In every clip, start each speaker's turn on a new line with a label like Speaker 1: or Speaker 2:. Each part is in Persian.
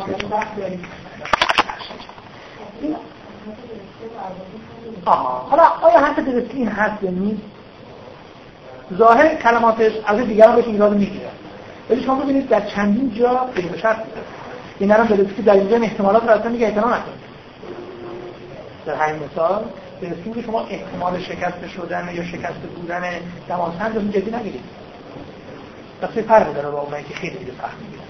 Speaker 1: حالا آیا حرف درستی این هست یا نیست؟ ظاهر کلماتش از دیگران بهش ایراد میگیره، ولی شما ببینید در چندین جا به شرط میده. این الان درستی در اینجا احتمالات رو اصلا میگه احتمال نکنید. در همین مثال درستی که شما احتمال شکست شدن یا شکست بودن دماسنج رو جدی نگیرید. بسیار فرق داره با اونایی که خیلی دیگه سخت میگیرن.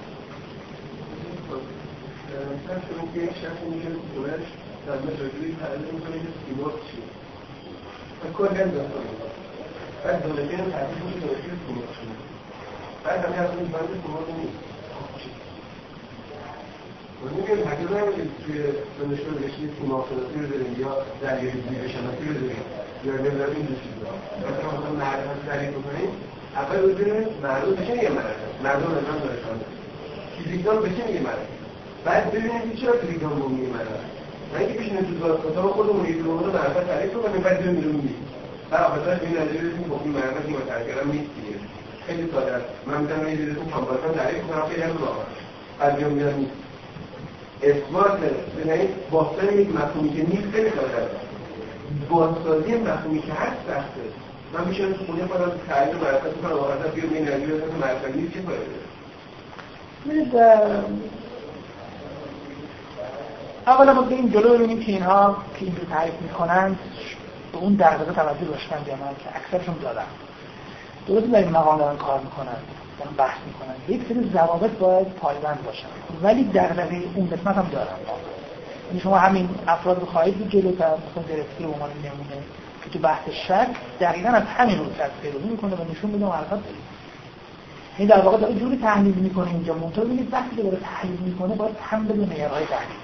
Speaker 2: مثلا شما که یک شخص میشه دورش در مجازی تعلیل میکنه که سیمورد چیه و کل هم داشته بعد دولتی هم تعلیل میشه دولتی سیمورد شده بعد همه اصلا این بند سیمورد نیست و میگه هرگز نمیدید توی دانشگاه رشته سیماردشناسی رو داریم یا دریایی زیرشناسی رو داریم یا نمیدونم این دو چیزا مثلا معرفت تعریف بکنیم اول رو ببینید مردم بشه میگه مردم نظام دانشگاه فیزیکدان بشه میگه بعد ببینید چرا تریدان رو میگه من اینکه بشینه تو دانشگاه خودمون یه دونه معرفت تعریف کنیم بعد ببینیم میگه بعد آخرش این نظریه رو با این معرفتی که مطرح کردم نیست دیگه خیلی ساده است من میتونم یه چیزی رو کاملا تعریف کنم خیلی هم راحت بعد میگم نیست اثبات یعنی باستن یک مفهومی که نیست خیلی ساده است بازسازی مفهومی که هست سخته من میشم خودم خودم تعریف معرفت کنم آخرش بیام این نظریه رو معرفت نیست چه فایده
Speaker 1: اولا ما بریم جلو ببینیم که اینها که اینجور تعریف میکنن به اون دغدغه توجه داشتن یا نه که اکثرشون دارن. درسته در این مقام دارن کار میکنن، دارن بحث میکنن. یک سری ضوابط باید پایبند باشن، ولی دغدغه اون قسمت هم دارن. یعنی شما همین افراد رو خواهید دید جلوتر، مثلا درستی به عنوان نمونه که تو بحث شک دقیقاً از همین رو پیروی میکنه و نشون میده معرفت داره. این در واقع داره جوری تحلیل میکنه اینجا منطقه ببینید وقتی که داره تحلیل میکنه باید هم بده معیارهای تحلیل.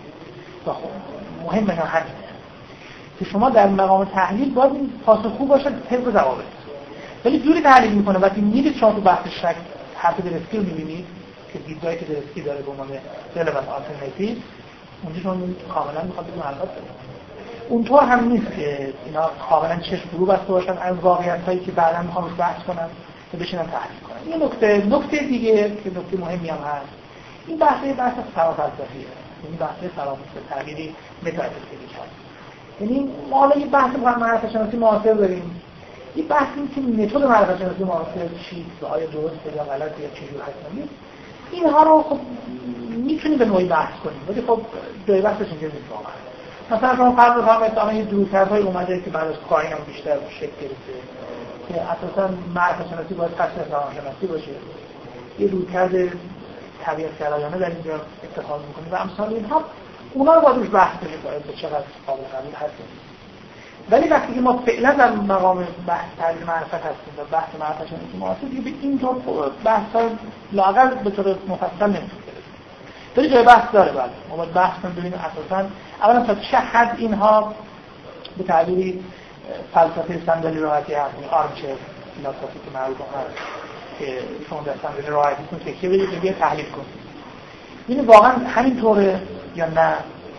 Speaker 1: خب مهمه همینه که شما در مقام تحلیل باید این پاسخگو باشه طبق ضوابط. ولی جوری تحلیل میکنه وقتی میدید شما تو بحث شک حرف درستی رو میبینید که دیدگاهی که درستی داره به عنوان relevant alternative اونجا شما کاملا میخواد بگم معرفت داره. اونطور هم نیست که اینا کاملا چشم فرو بسته باشن از واقعیتایی که بعدا میخوام بحث کنن و بشینن تحلیل کنن. این نکته دیگه که نکته مهمی هم هست این بحث فرافلسفیه. یعنی بحث فرافلسفه تعبیری متافیزیکی هست. یعنی ما حالا یه بحث معرفت شناسی معاصر داریم. این بحث این که متد معرفت شناسی معاصر چیست و آیا درسته یا غلطه یا چجوری هست. اینها رو خب میتونیم به نوعی بحث کنیم ولی خب جای بحثش اینجا نیست واقعا. مثلا شما فرض بفرمایید مثلا یه دروسرهای اومده که بعد از کارین هم بیشتر شکل گرفته که اساسا معرفت شناسی باید قصد روانشناسی باشه. یه رویکرد طبیعت گرایانه در اینجا اتخاذ میکنیم و امثال اینها اونا رو باید روش بحث کنیم به چقدر قابل قبول هست. ولی وقتی که ما فعلا در مقام بحث تعریف معرفت هستیم و بحث معرفت شناسی معاصر دیگه به این طور بحث‌ها لااقل به طور مفصل نمیشه. ولی جای بحث داره بعد. ما باید بحث کنیم ببینیم اساساً اولا تا چه حد اینها به تعبیری فلسفه صندلی راحتی هست، یعنی آرمچر فلسفی که معروف هست که شما در صندلی راحتیتون تکیه بدید و تحلیل کنید. این واقعا همین طوره یا نه؟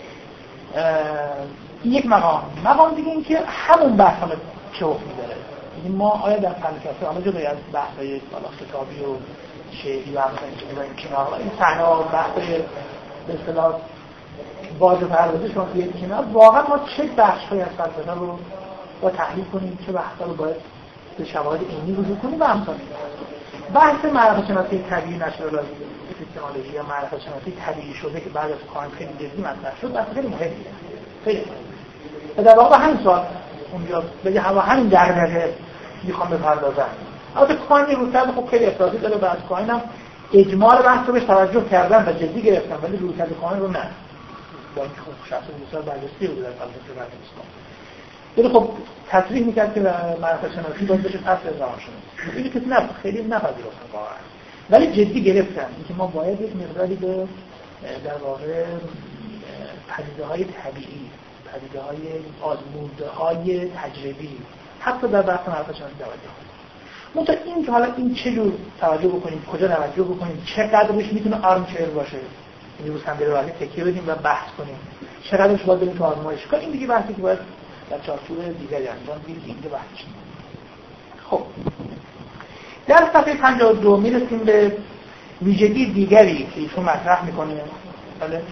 Speaker 1: این یک مقام دیگه این که همون بحث هم چه حکمی داره. یعنی ما آیا در فلسفه حالا جدا از بحث‌های کتابی و شعری و همچنین این کنار این صحنه و بحث‌های به اصطلاح واژه پردازی شما توی کنار واقعا ما چه بخش‌هایی از فلسفه رو با تحلیل کنیم، چه بحث‌ها رو باید به شواهد عینی رجوع کنیم و همچنین. بحث معرفت شناسی طبیعی نچرال اپیستمولوژی یا معرفت شناسی طبیعی شده که بعد از کانت خیلی جدی مطرح شد بحث خیلی مهمیه. خیلی و در واقع همین سوال اونجا بگه همین دغدغه میخوام بپردازم. البته کانت رویکرد خب خیلی افراطی داره و از کانت هم اجمال بحث رو بهش توجه کردن و جدی گرفتن ولی رویکرد کانت رو نه. با اینکه خب 60 سال بررسی بوده در فلسفه اسلام. ولی خب تصریح میکرد که معرفت شناسی باید بشه پس از روانشناسی. اینی که نه خیلی نپذیرفتن واقعا. ولی جدی گرفتن اینکه ما باید یک مقداری به در واقع پدیده‌های طبیعی، پدیده‌های آزموده‌های تجربی حتی در بحث معرفت شناسی توجه کنیم. منتها این که حالا این چه جور توجه بکنیم، کجا توجه بکنیم، چقدرش میتونه آرمچر باشه. یعنی رو صندلی راحتی تکیه بدیم و بحث کنیم. چقدرش باید بریم تو آزمایشگاه این دیگه بحثی که باید در چارچوب دیگری انجام بدیم اینجا بحثش. خب در صفحه 52 میرسیم به ویژگی دیگری که ایشون مطرح میکنه بله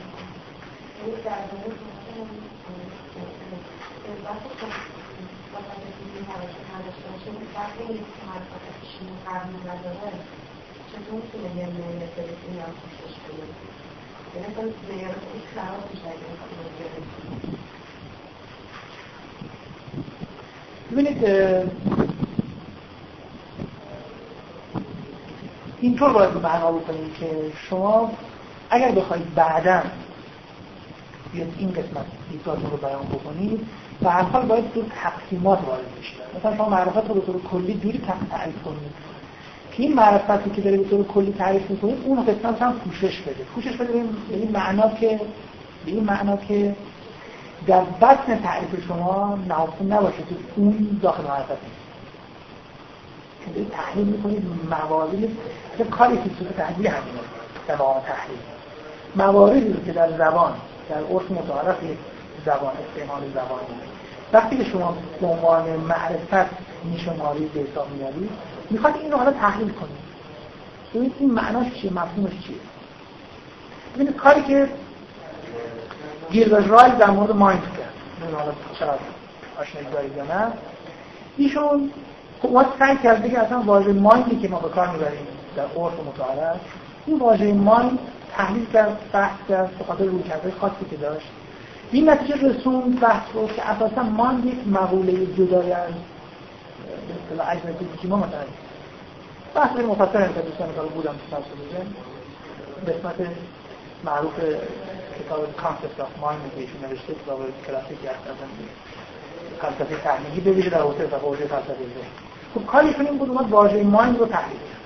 Speaker 1: ببینید اینطور باید معنا بکنید که شما اگر بخواید بعداً بیاد این قسمت دیدگاهتون رو بیان بکنید و هر حال باید دو تقسیمات وارد بشید. مثلا شما معرفت رو به طور کلی جوری تعریف کنید که این معرفتی که داره به طور کلی تعریف می‌کنید اون قسمت هم پوشش بده. پوشش بده به این معنا که در بطن تعریف شما نهفته نباشه که اون داخل معرفت نیست. که تحلیل می‌کنید مواردی که کاری که تو تحلیل همینه در واقع تحلیل مواردی که در زبان در عرف متعارف زبان استعمال زبانی وقتی که شما به عنوان معرفت میشمارید به حساب میارید میخواد این رو حالا تحلیل کنید ببینید این معناش چیه مفهومش چیه. ببینید کاری که گیلبرت رایل در مورد مایند کرد ببینید حالا چقدر آشنایی دارید یا نه ایشون خب سعی کرده که اصلا واژه مایندی که ما به کار میبریم در عرف متعارف این واژه مایند تحلیل کرد بحث کرد به خاطر رویکردهای خاصی که داشت این نتیجه رسوند بحث رو که اساسا مایند یک مقوله جدای از به اصطلاح اجنبی ما مثلا بحث خیلی مفصل که دوستان کارو بودم تو سال به قسمت معروف کتاب کانسپت آف مایند که ایشون نوشته کتاب کلاسیکی هست از فلسفه تحلیلی به ویژه در حوزه فلسفه ذهن. خب کاری کنیم بود اومد واژه مایند رو تحلیل کرد.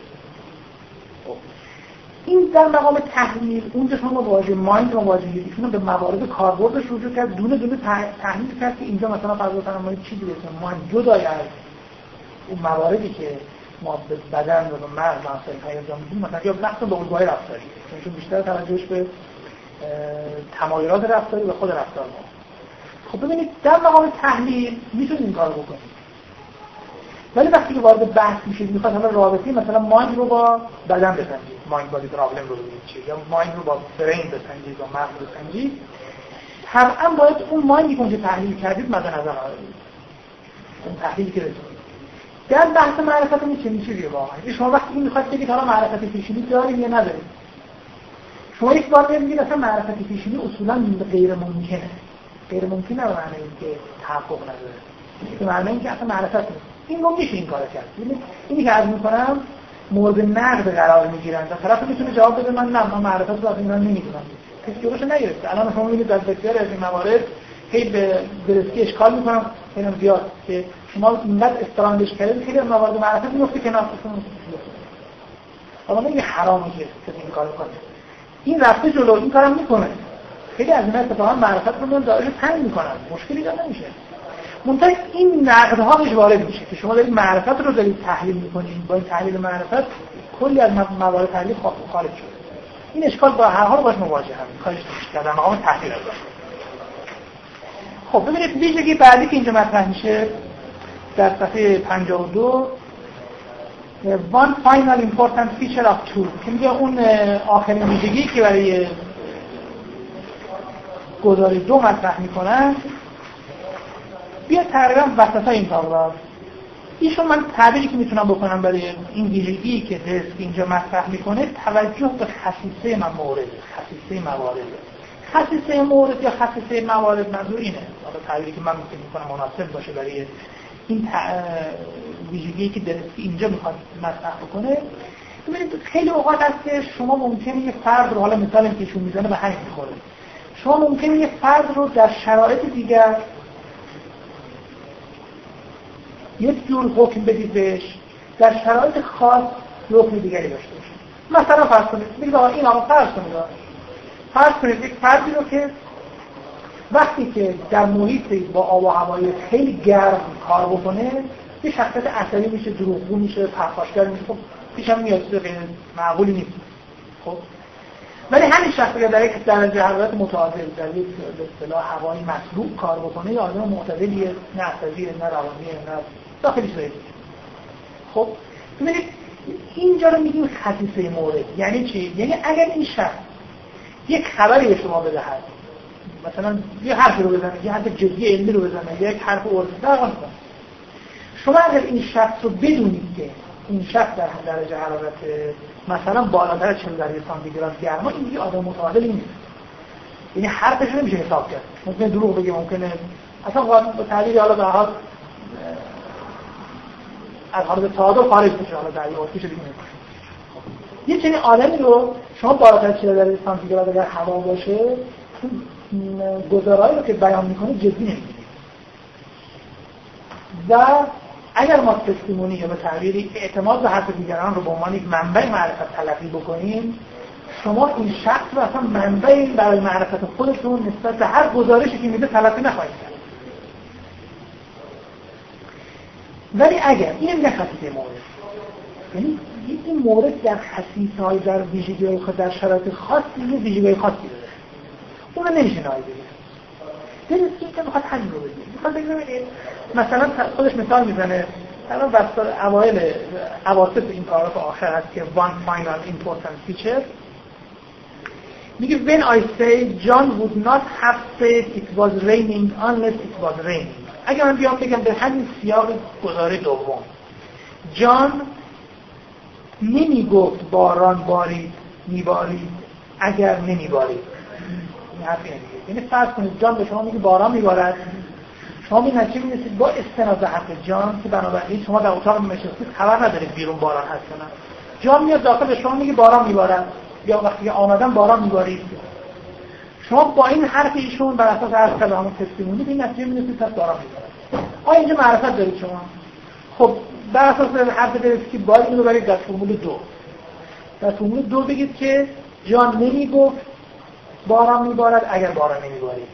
Speaker 1: این در مقام تحلیل اونجا شما واژه مایند و واژه ایشون به موارد کاربردش رجوع کرد دونه دونه تحلیل کرد که اینجا مثلا فرضاً ما چیزی به اسم مایند جدای از اون مواردی که ما به بدن و به مغز مسائل انجام میدیم مثلا یا نقص به الگوهای رفتاری چون بیشتر توجهش به تمایلات رفتاری و خود رفتار ما. خب ببینید در مقام تحلیل میتونید این کارو بکنید ولی وقتی که وارد بحث میشید میخواد حالا رابطه مثلا مایند رو با بدن بسنجید مایند بادی پرابلم رو ببینید چیه یا مایند رو با برین بسنجید یا مغز بسنجید طبعا باید اون مایندی که اونجا تحلیل کردید مد نظر قرار بدید اون تحلیلی که رسید در بحث معرفت میشه واقعا شما وقتی میخواید بگید حالا معرفت پیشینی داریم یا نداریم شما یک بار میگید اصلا معرفت پیشینی اصولا غیر ممکنه غیر ممکنه به معنی اینکه تحقق نداره به معنی اینکه اصلا معرفت نیست این رو میشه این کارو کرد اینی که عرض میکنم مورد نقد قرار میگیرن و طرف میتونه جواب بده من معرفت رو اصلا نمیدونم کسی جلوش نگرفته الان شما میبینید در بسیاری از این موارد خیلی به درستی اشکال میکنم خیلی زیاد که شما اینقدر استراندش کردید خیلی موارد معرفت میفته کنار اما نمیگه حرامی که کسی این کارو کنه این رفته جلو این کارم میکنه خیلی از اینا اتفاقا معرفت رو دارش تنگ میکنن مشکلی داره نمیشه منتها این نقدها بهش وارد میشه که شما دارید معرفت رو دارید تحلیل میکنید با این تحلیل معرفت کلی از موارد تحلیل خارج شده این اشکال با هر حال باش مواجه هم کارش نمیشه در مقام تحلیل است. خب ببینید ویژگی بعدی که اینجا مطرح میشه در صفحه 52 one final important feature of truth که میگه اون آخرین ویژگی که برای گزاره 2 مطرح میکنن بیا تقریبا وسط این پاراگراف ایشون من تعبیری که میتونم بکنم برای این ویژگی که دست اینجا مطرح میکنه توجه به خصیصه موارد خصیصه مورد یا خصیصه موارد منظور اینه حالا تعبیری که من میتونم مناسب باشه برای این ویژگی که درست اینجا میخواد مطرح بکنه. ببینید خیلی اوقات هست که شما ممکنه یه فرد رو حالا مثلا که ایشون میزنه به همین میخوره شما ممکنه یه فرد رو در شرایط دیگر یک جور حکم بدید بهش در شرایط خاص حکم دیگری داشته باشه. مثلا فرض کنید بگید آقا این آقا فرض کنید یک فردی رو که وقتی که در محیطی با آب و هوای خیلی گرم کار بکنه یه شخصیت عصبی میشه دروغگو میشه پرخاشگر میشه خب پیشم میاد چیز غیر معقولی نیست خب ولی همین شخصی که در یک درجه حرارت متعادل در یک به اصطلاح هوایی مسلوب کار بکنه یا آدم معتدلیه نه عصبیه نه روانیه نه داخلی شده خب ببینید اینجا رو میگیم خصیصه مورد. یعنی چی؟ یعنی اگر این شخص یک خبری به شما بدهد، مثلا یه حرفی رو بزنه، یه حرف جدی علمی رو بزنه، یک حرف عرفی در شما اگر این شخص رو بدونید که این شخص در درجه حرارت مثلا بالاتر 40 درجه سانتیگراد گرما، این دیگه آدم متعادلی نیست. یعنی حرفش نمیشه حساب کرد. ممکنه دروغ بگه، ممکنه اصلا با تعبیر حالا به حال از حالت تعادل خارج بشه، حالا در واقع چه دیگه نمیشه. یه چنین آدمی رو شما بالاتر 40 درجه سانتیگراد اگر هوا باشه، گزارهایی رو که بیان میکنه جدی نمیگیرید. و اگر ما تستیمونی یا به تعبیری اعتماد به حرف دیگران رو به عنوان یک منبع معرفت تلقی بکنیم، شما این شخص رو اصلا منبعی برای معرفت خودتون نسبت به هر گزارشی که میده تلقی نخواهید کرد. ولی اگر این میگه خصیصه مورد، یعنی این مورد در خصیصه‌های در ویژگی‌های خود در شرایط خاصی یه ویژگی‌های خاصی داره، اون رو نمیشه نادیده گرفت. دلش که میخواد همین رو بگه، میخواد بگه مثلا خودش مثال میزنه، الان بستر اواسط این پاراگراف آخر هست که one final important feature میگه when I say John would not have said it was raining unless it was raining. اگر من بیام بگم به همین سیاق گزاره دوم جان نمیگفت باران بارید میبارید اگر نمیبارید، این حرفی نمیگه. یعنی فرض کنید جان به شما میگه باران میبارد، شما به نتیجه میرسید با استناد به حرف جان که بنابراین شما در اتاق نشستید خبر ندارید بیرون باران هست یا نه. جان میاد داخل به شما میگه باران میبارد یا وقتی آمدن باران میبارید. شما با این حرف ایشون بر اساس هر کلام تستیمونی به نتیجه میرسید تا باران میبارد. آیا اینجا معرفت دارید شما؟ خب بر اساس حرف برسید که باید اینو برید در فرمول 2. در فرمول 2 بگید که جان نمیگفت باران میبارد اگر باران نمیبارید.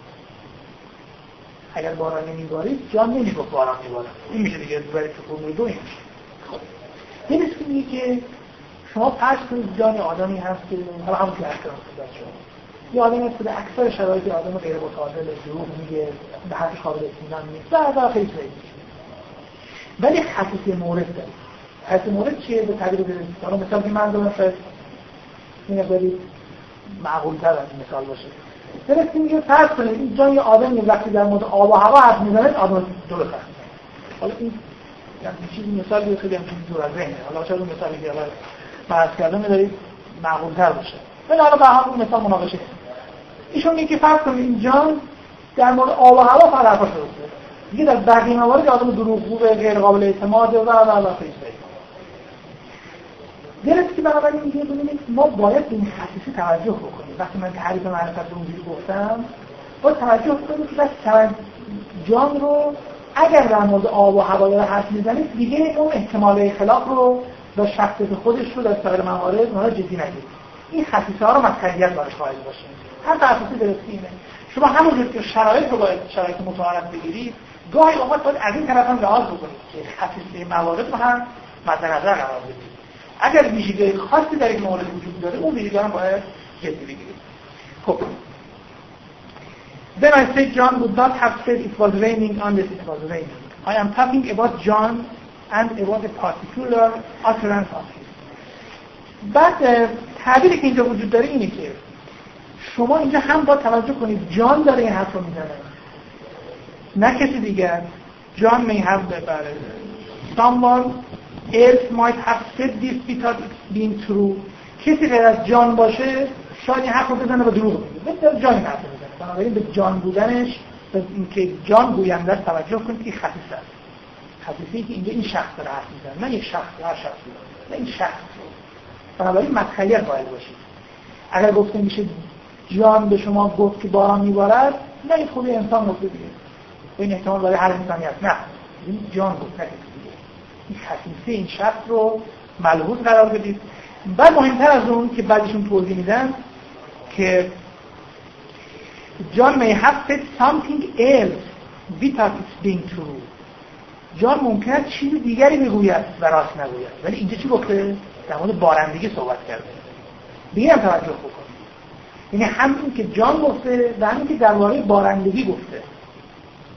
Speaker 1: اگر باران نمیبارید جان نمیگفت باران میبارد. این میشه دیگه برید تو فرمول 2 این میشه. خب این میگه که شما فرض کنید جان آدمی هست که حالا همون که احترام داشت شما یه آدمی هست که در اکثر شرایط آدم غیر متعادل دروغ میگه، به حرفش قابل اطمینان نیست، در خیلی چیزایی میشه. ولی خصیصه مورد داره. خصیصه مورد چیه؟ به تعبیر برسید. حالا مثال که من دارم شاید این برید معقول‌تر از این مثال باشه. درستی میگه فرض کنید این جان یه آدمی وقتی در مورد آب و هوا حرف میزنه آدم درست هست. حالا این یعنی چیزی مثالی خیلی هم دور از ذهنه. حالا چرا مثالی که حالا فرض کردن می‌ذارید معقول‌تر باشه. ولی حالا به همون مثال مناقشه کنید. ایشون میگه که فرض کنید این جان در مورد آب و هوا فقط حرفش درسته. دیگه در بقیه موارد آدم دروغگو غیر قابل اعتماد و خیلی درست که بنابراین میگه ببینید ما باید به این خصیصه توجه بکنیم. وقتی من تعریف معرفت رو اونجوری گفتم باید توجه کنیم که بس جان رو اگر در مورد آب و هوا یا حرف میزنید دیگه اون احتمال خلاف رو و شخصیت خودش رو در سایر موارد اونها جدی نگیرید. این خصیصه ها رو مسئولیت براش قائل باشید. هر خصیصه درستی اینه. شما همونجور که شرایط رو باید شرایط متعارف بگیرید، گاهی اوقات باید از این طرف هم لحاظ بکنید که خصیصه موارد رو هم مد نظر قرار بدید. اگر ویژگی خاصی در این مورد وجود داره اون ویژگی هم باید جدی بگیرید. خب Then I said John would not have said it was raining unless it was raining. I am talking about John and about a particular utterance of his. بعد تعبیری که اینجا وجود داره اینه که شما اینجا هم باید توجه کنید جان داره این حرف رو میزنه نه کسی دیگر. John may have someone else might have said this without it being true. کسی غیر از جان باشه شاید این حرف رو بزنه و دروغ بگه. بسیار جان این حرف رو بزنه. بنابراین به جان بودنش به اینکه جان گوینده است توجه کنید که خصیصه است. خصیصه‌ای که اینجا این شخص داره حرف میزنه نه یک شخص، هر شخصی نه این شخص. بنابراین مسئولیت قائل باشید. اگر گفته میشه جان به شما گفت که باران میبارد نه این خوبی انسان گفته دیگه. این احتمال برای هر انسانی هست. نه این جان گفت نه این خصیصه این شخص رو ملحوظ قرار بدید. بعد مهمتر از اون که بعدشون توضیح میدن که John may have said something else without it being true. جان ممکنه چیز دیگری بگوید و راست نگوید. ولی اینجا چی گفته؟ در مورد بارندگی صحبت کرده. دیگه هم توجه بکنید. یعنی همین که جان گفته و همین که درباره بارندگی گفته.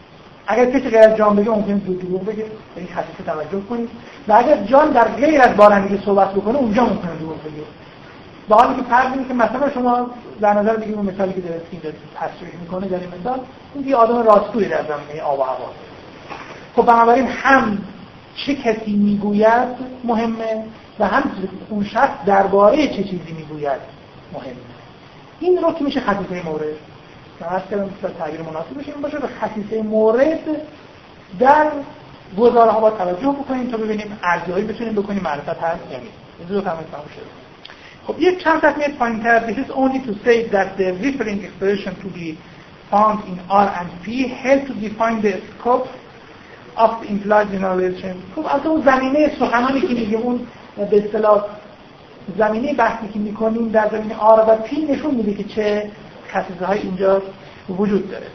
Speaker 1: اگر کسی غیر از جان بگه ممکنه دروغ بگه، به این خصیصه توجه کنید. و اگر جان در غیر از بارندگی صحبت بکنه اونجا ممکنه دروغ بگه. با حالی که فرض کنید که مثلا شما در نظر بگیرید اون مثالی که دارید تصریح میکنه در این مثال این یه آدم راستگویی در زمینه آب و هوا. خب بنابراین هم چه کسی میگوید مهمه و هم اون شخص درباره چه چیزی میگوید مهمه. این رو که میشه خصیصه مورد. مثلا کردم تعبیر مناسبش این باشه به خصیصه مورد در گزاره ها با توجه بکنیم تا ببینیم ارزیابی بتونیم بکنیم معرفت هست یا نیست. این دو تا تمام شد. خب یک چند تا میاد پایین‌تر. This is only to say that the referring expression to be found in R and P help to define the scope of the implied generalization. خب از اون زمینه سخنانی که میگه اون به اصطلاح زمینه بحثی که میکنیم در زمینه R و P نشون میده که چه خصیصه های اینجا وجود داره.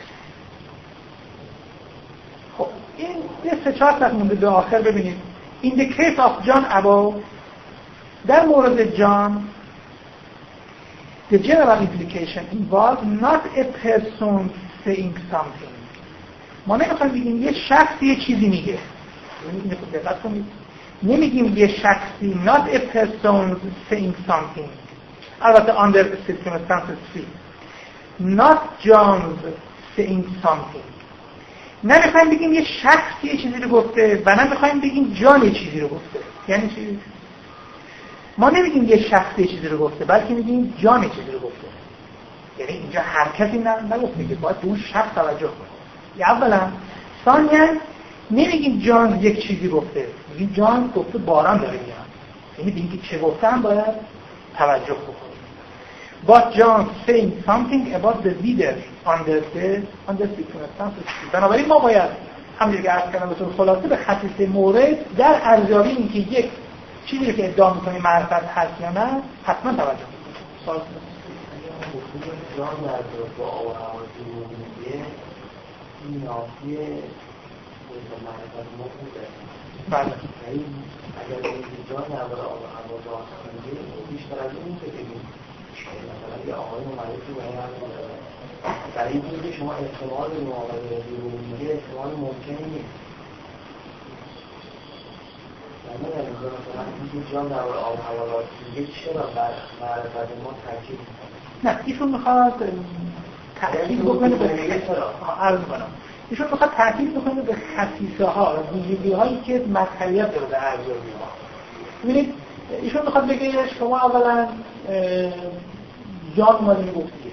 Speaker 1: خب این یه سه چهار تا مونده به آخر ببینید. In the case of John above در مورد جان the general implication involves not a person saying something. ما نمیخوایم بگیم یه شخصی یه چیزی میگه. اینو دقت کنید. نمیگیم یه شخصی not a person saying something. البته under circumstances free. Not John saying something. نمیخوایم بگیم یه شخصی یه چیزی رو گفته و نمیخوایم بگیم جان یه چیزی رو گفته. یعنی چی؟ ما نمیگیم یه شخصی چیزی رو گفته بلکه میگیم جان چیزی رو گفته. یعنی اینجا هر کسی نگفته که باید به اون شخص توجه کنه. اولا ثانیاً نمیگیم جان یک چیزی گفته، میگیم جان گفته باران داره میاد. یعنی به اینکه چه گفته هم باید توجه کنیم. But John saying something about the leader under circumstances. بنابراین ما باید همونجوری که عرض کردم به طور خلاصه به خصیصه مورد در ارزیابی اینکه یک چیزی که ادعا می‌کنیم معرفت هست یا نه حتما توجه کنیم. سوال
Speaker 2: جان در با آب و هوا میگه این نافیه به معرفت ما بوده.
Speaker 1: بله.
Speaker 2: اگر جان در آب و هوا ظاهر کنه بیشتر از اون که بگیم مثلا یه آقای معرفی برای اینکه شما احتمال معامله رو میگه احتمال ممکنی نیست. مثلا اینکه جان در آب و هوا را میگه چرا بر معرفت ما تاکید
Speaker 1: نه ایشون میخواد تاکید بکنه به عرض کنم ایشون میخواد تاکید بکنه به خصیصه ها و ویژگی هایی که مطلعیت داره در ارزیابی ما. ببینید ایشون میخواد بگه شما اولا جان اومدین گفتید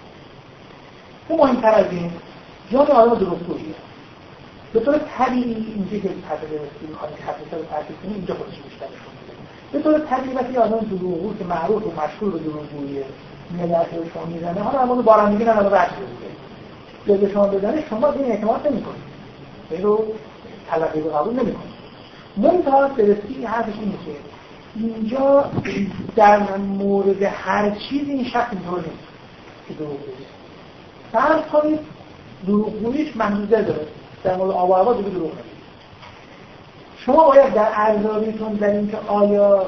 Speaker 1: و مهمتر از این جان آدم درستگوییه. به طور طبیعی اینجا که میخوایم خصیصه رو تاکید کنیم اینجا خودش بیشتر نشون میده. به طور طبیعی وقتی آدم دروغگو که معروف و مشهور به دروغگویی ملت رو شما میزنه حالا همون بارندگی نه رو رد شده دیگه شما بزنه شما به این اعتماد نمی‌کنید. این رو تلقی به قبول نمی‌کنید. منتها درستی حرفش اینه که اینجا در مورد هر چیزی این شخص اینطور نیست که دروغگویی. فرض کنید دروغگوییش محدوده داره. در مورد آب و هوا دیگه دروغ نمیگه. شما باید در ارزیابیتون در اینکه آیا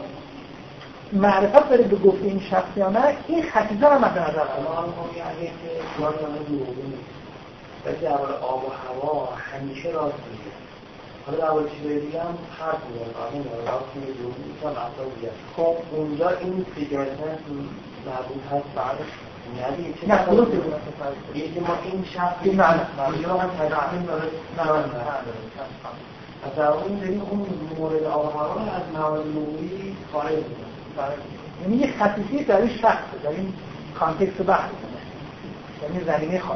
Speaker 1: معرفت دارید به گفته این شخص یا نه این خصیصه رو مد نظر
Speaker 2: قرار یعنی که جان دروغگو نیست. ولی در مورد آب و هوا همیشه راست میگه. حالا در مورد چیزای دیگه هم حرف میزنه. قانون راست میگه دروغگو نیست هم اصلا دیگه. خب اونجا این فیگرتن مربوط هست بعدش
Speaker 1: نه خودم بگم
Speaker 2: یکی ما این شخصی
Speaker 1: نه
Speaker 2: یا هم تجربه داره نه مثلا اون داریم اون مورد آب و هوا از موارد لغویی خارج میکنه.
Speaker 1: یعنی یه خصیصی در این شخص در این کانتکست بحث یعنی زمینه خاص.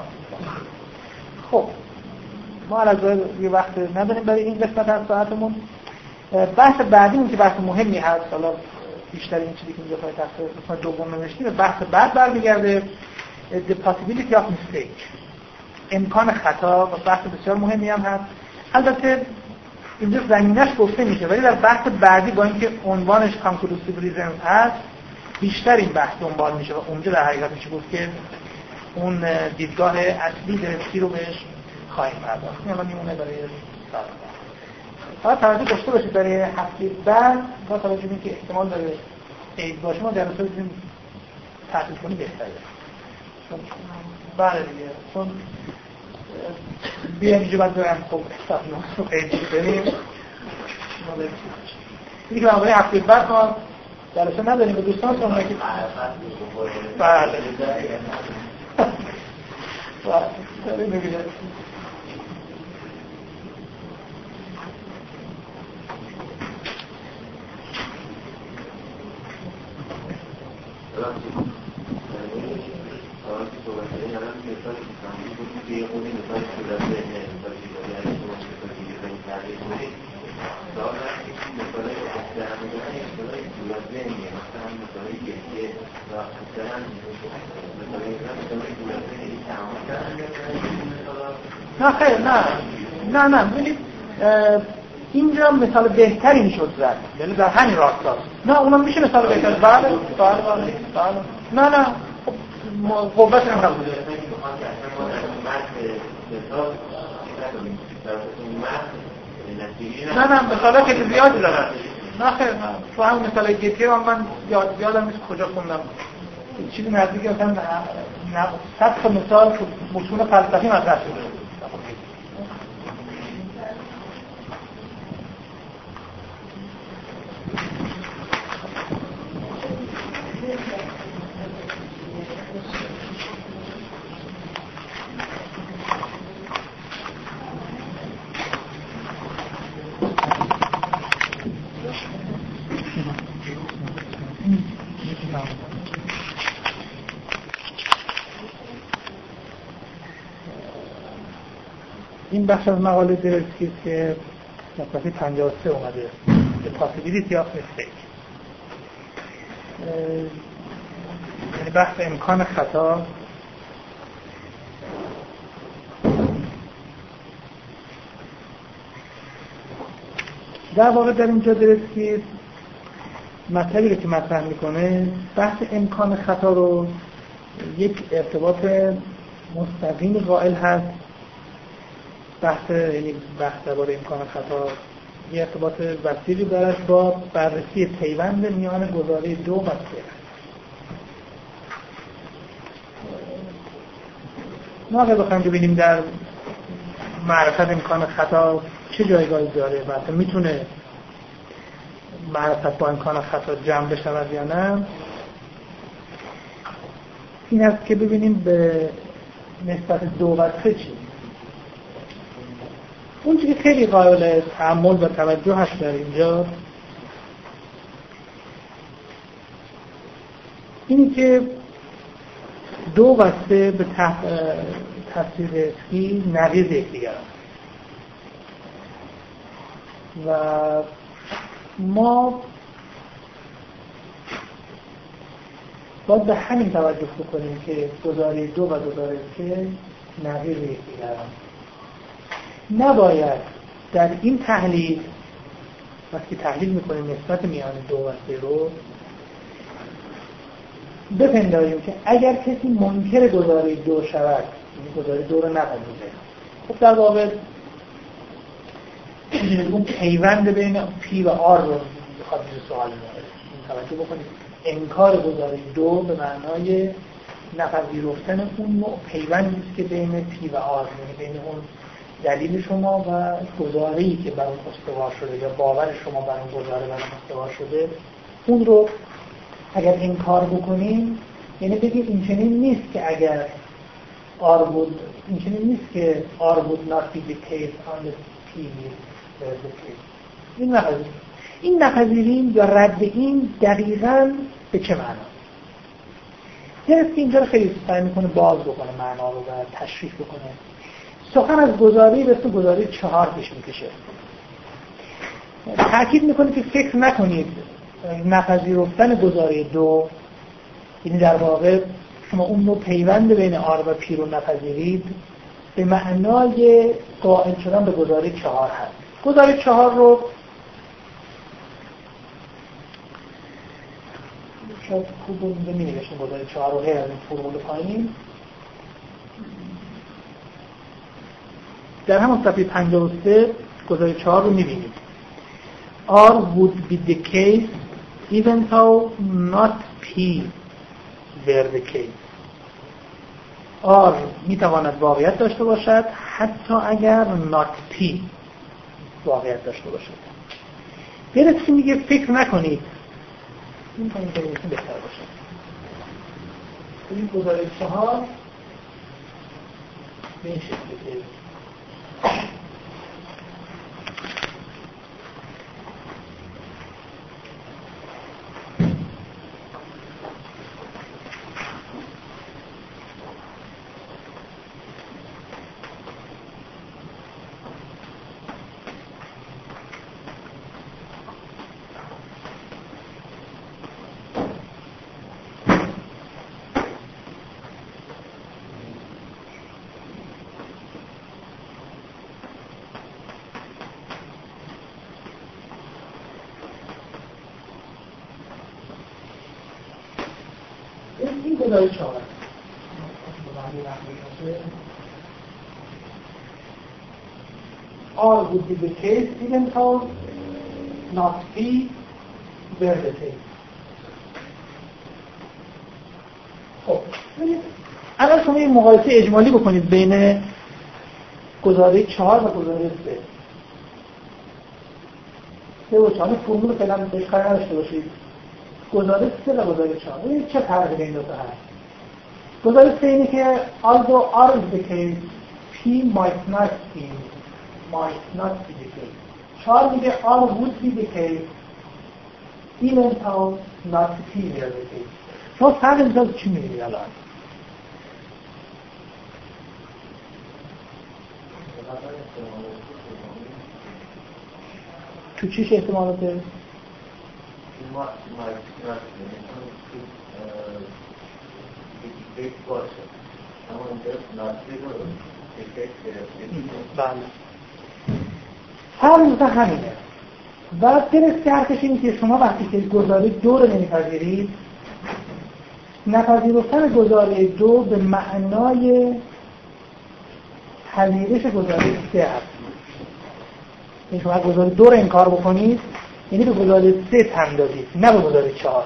Speaker 1: خب ما الان یه وقت نداریم برای این قسمت از ساعتمون. بحث بعدی که بحث مهمی هست حالا بیشتر این چیزی که اینجا پای تحت قسمت دوم نوشتیم بحث بعد برمیگرده the possibility of mistake امکان خطا و بحث بسیار مهمی هم هست. البته اینجا زمینش گفته میشه ولی در بحث بعدی با اینکه عنوانش conclusive reasons هست بیشتر این بحث دنبال میشه و اونجا در حقیقت میشه گفت که اون دیدگاه اصلی درستی رو بهش خواهیم پرداخت. این الان میمونه برای سال فقط توجه داشته باشید برای هفته بعد با توجه به اینکه احتمال داره عید باشه ما در اصل بزنیم تعطیل کنی بهتره. بله دیگه چون بیان اینجا باید برم خب استفنون رو قیدی بریم اینی که بنابراین هفته بعد ما جلسه نداریم به دوستان شما که بله داریم ببینید نه خیر نه ببینید اینجا مثال بهتری میشد زد یعنی در همین راستا نه اونم میشه مثال بهتر بله نه قوت هم نبوده نه مثالا که زیادی دارن نه خیر تو همون مثال گیتی رو من یادم نیست کجا خوندم چیزی نزدیکی مثلا 100 تا مثال تو متون فلسفی مطرح شده این بخش از مقاله درستی که صفحه 53 اومده به possibility of mistake یعنی بحث امکان خطا در واقع در اینجا درستی مطلبی که مطرح میکنه بحث امکان خطا رو یک ارتباط مستقیم قائل هست یعنی بحث درباره امکان خطا یه ارتباط وسیعی دارد با بررسی پیوند میان گزاره 2 و 3 ما اگر بخوایم ببینیم در معرفت امکان خطا چه جایگاهی داره و اصلا میتونه معرفت با امکان خطا جمع بشود یا نه این است که ببینیم به نسبت 2 و 3 چی اون چیزی که خیلی قابل تأمل و توجه هست در اینجا اینی که 2 و 3 به تفسیر اسکی نقیض یکدیگر و ما باید به همین توجه بکنیم که گزاره 2 و گزاره 3 نقیض یکدیگر نباید در این تحلیل وقتی تحلیل میکنیم نسبت میان 2 و 3 رو بپنداریم که اگر کسی منکر گزاره 2 شود یعنی گزاره 2 رو نپذیره خب در واقع اون پیوند بین پی و آر رو بخواد سوال داره توجه بکنید انکار گزاره 2 به معنای نپذیرفتن اون نوع پیوندی است که بین پی و آر یعنی بین اون دلیل شما و گزاره‌ای که بر اون استوار شده یا باور شما بر اون گزاره بر اون استوار شده اون رو اگر انکار بکنیم یعنی بگید این چنین نیست که اگر آر بود این چنین نیست که آر would not be the case on the P the case این نپذیریم یا رد این دقیقاً به چه معنا درست اینجا رو خیلی سعی میکنه باز بکنه معنا رو و تشریح بکنه سخن از گزاره‌ای به اسم گزاره 4 پیش میکشه تأکید میکنه که فکر نکنید نپذیرفتن گزاره 2 یعنی در واقع شما اون نوع پیوند بین آر و پی رو نپذیرید به معنای قائل شدن به گزاره 4 هست گزاره 4 رو شاید خوب بودیم نمی‌نوشتیم گزاره 4 رو غیر از این فرمول پایین در همون صفحه 53 گزاره 4 رو می‌بینید R would be the case even though not P were the case R میتواند واقعیت داشته باشد حتی اگر not P واقعیت داشته باشه. درستی میگه فکر نکنید این کنید که بهتر باشه. این گزارش 4 به این شکل این گزارش 4 R would be the case even though not P were the case. خب اگر شما این مقایسه اجمالی بکنید بین گزارش 4 و گزارش 3 و 4 فرمول فعلا بهش کاری نداشته باشید. گزارش 3 و گزارش 4 ببینید چه فرقی بین دو تا هست. گزارش 3 اینه که although R is the case P might not be the case. 4 میگه R would be the case even though not P were the case. شما فرق اینجا چی می‌بینید الان؟ تو چیش احتمالاته؟ بله فرض همینه و درست حرفش اینه که شما وقتی که گزارش 2 رو نمیپذیرید نپذیرفتن گزارش 2 به معنای پذیرش گزارش 3 هست. این شما گزارش 2 رو انکار بکنید یعنی به گزارش 3 تن دادید نه به گزارش 4.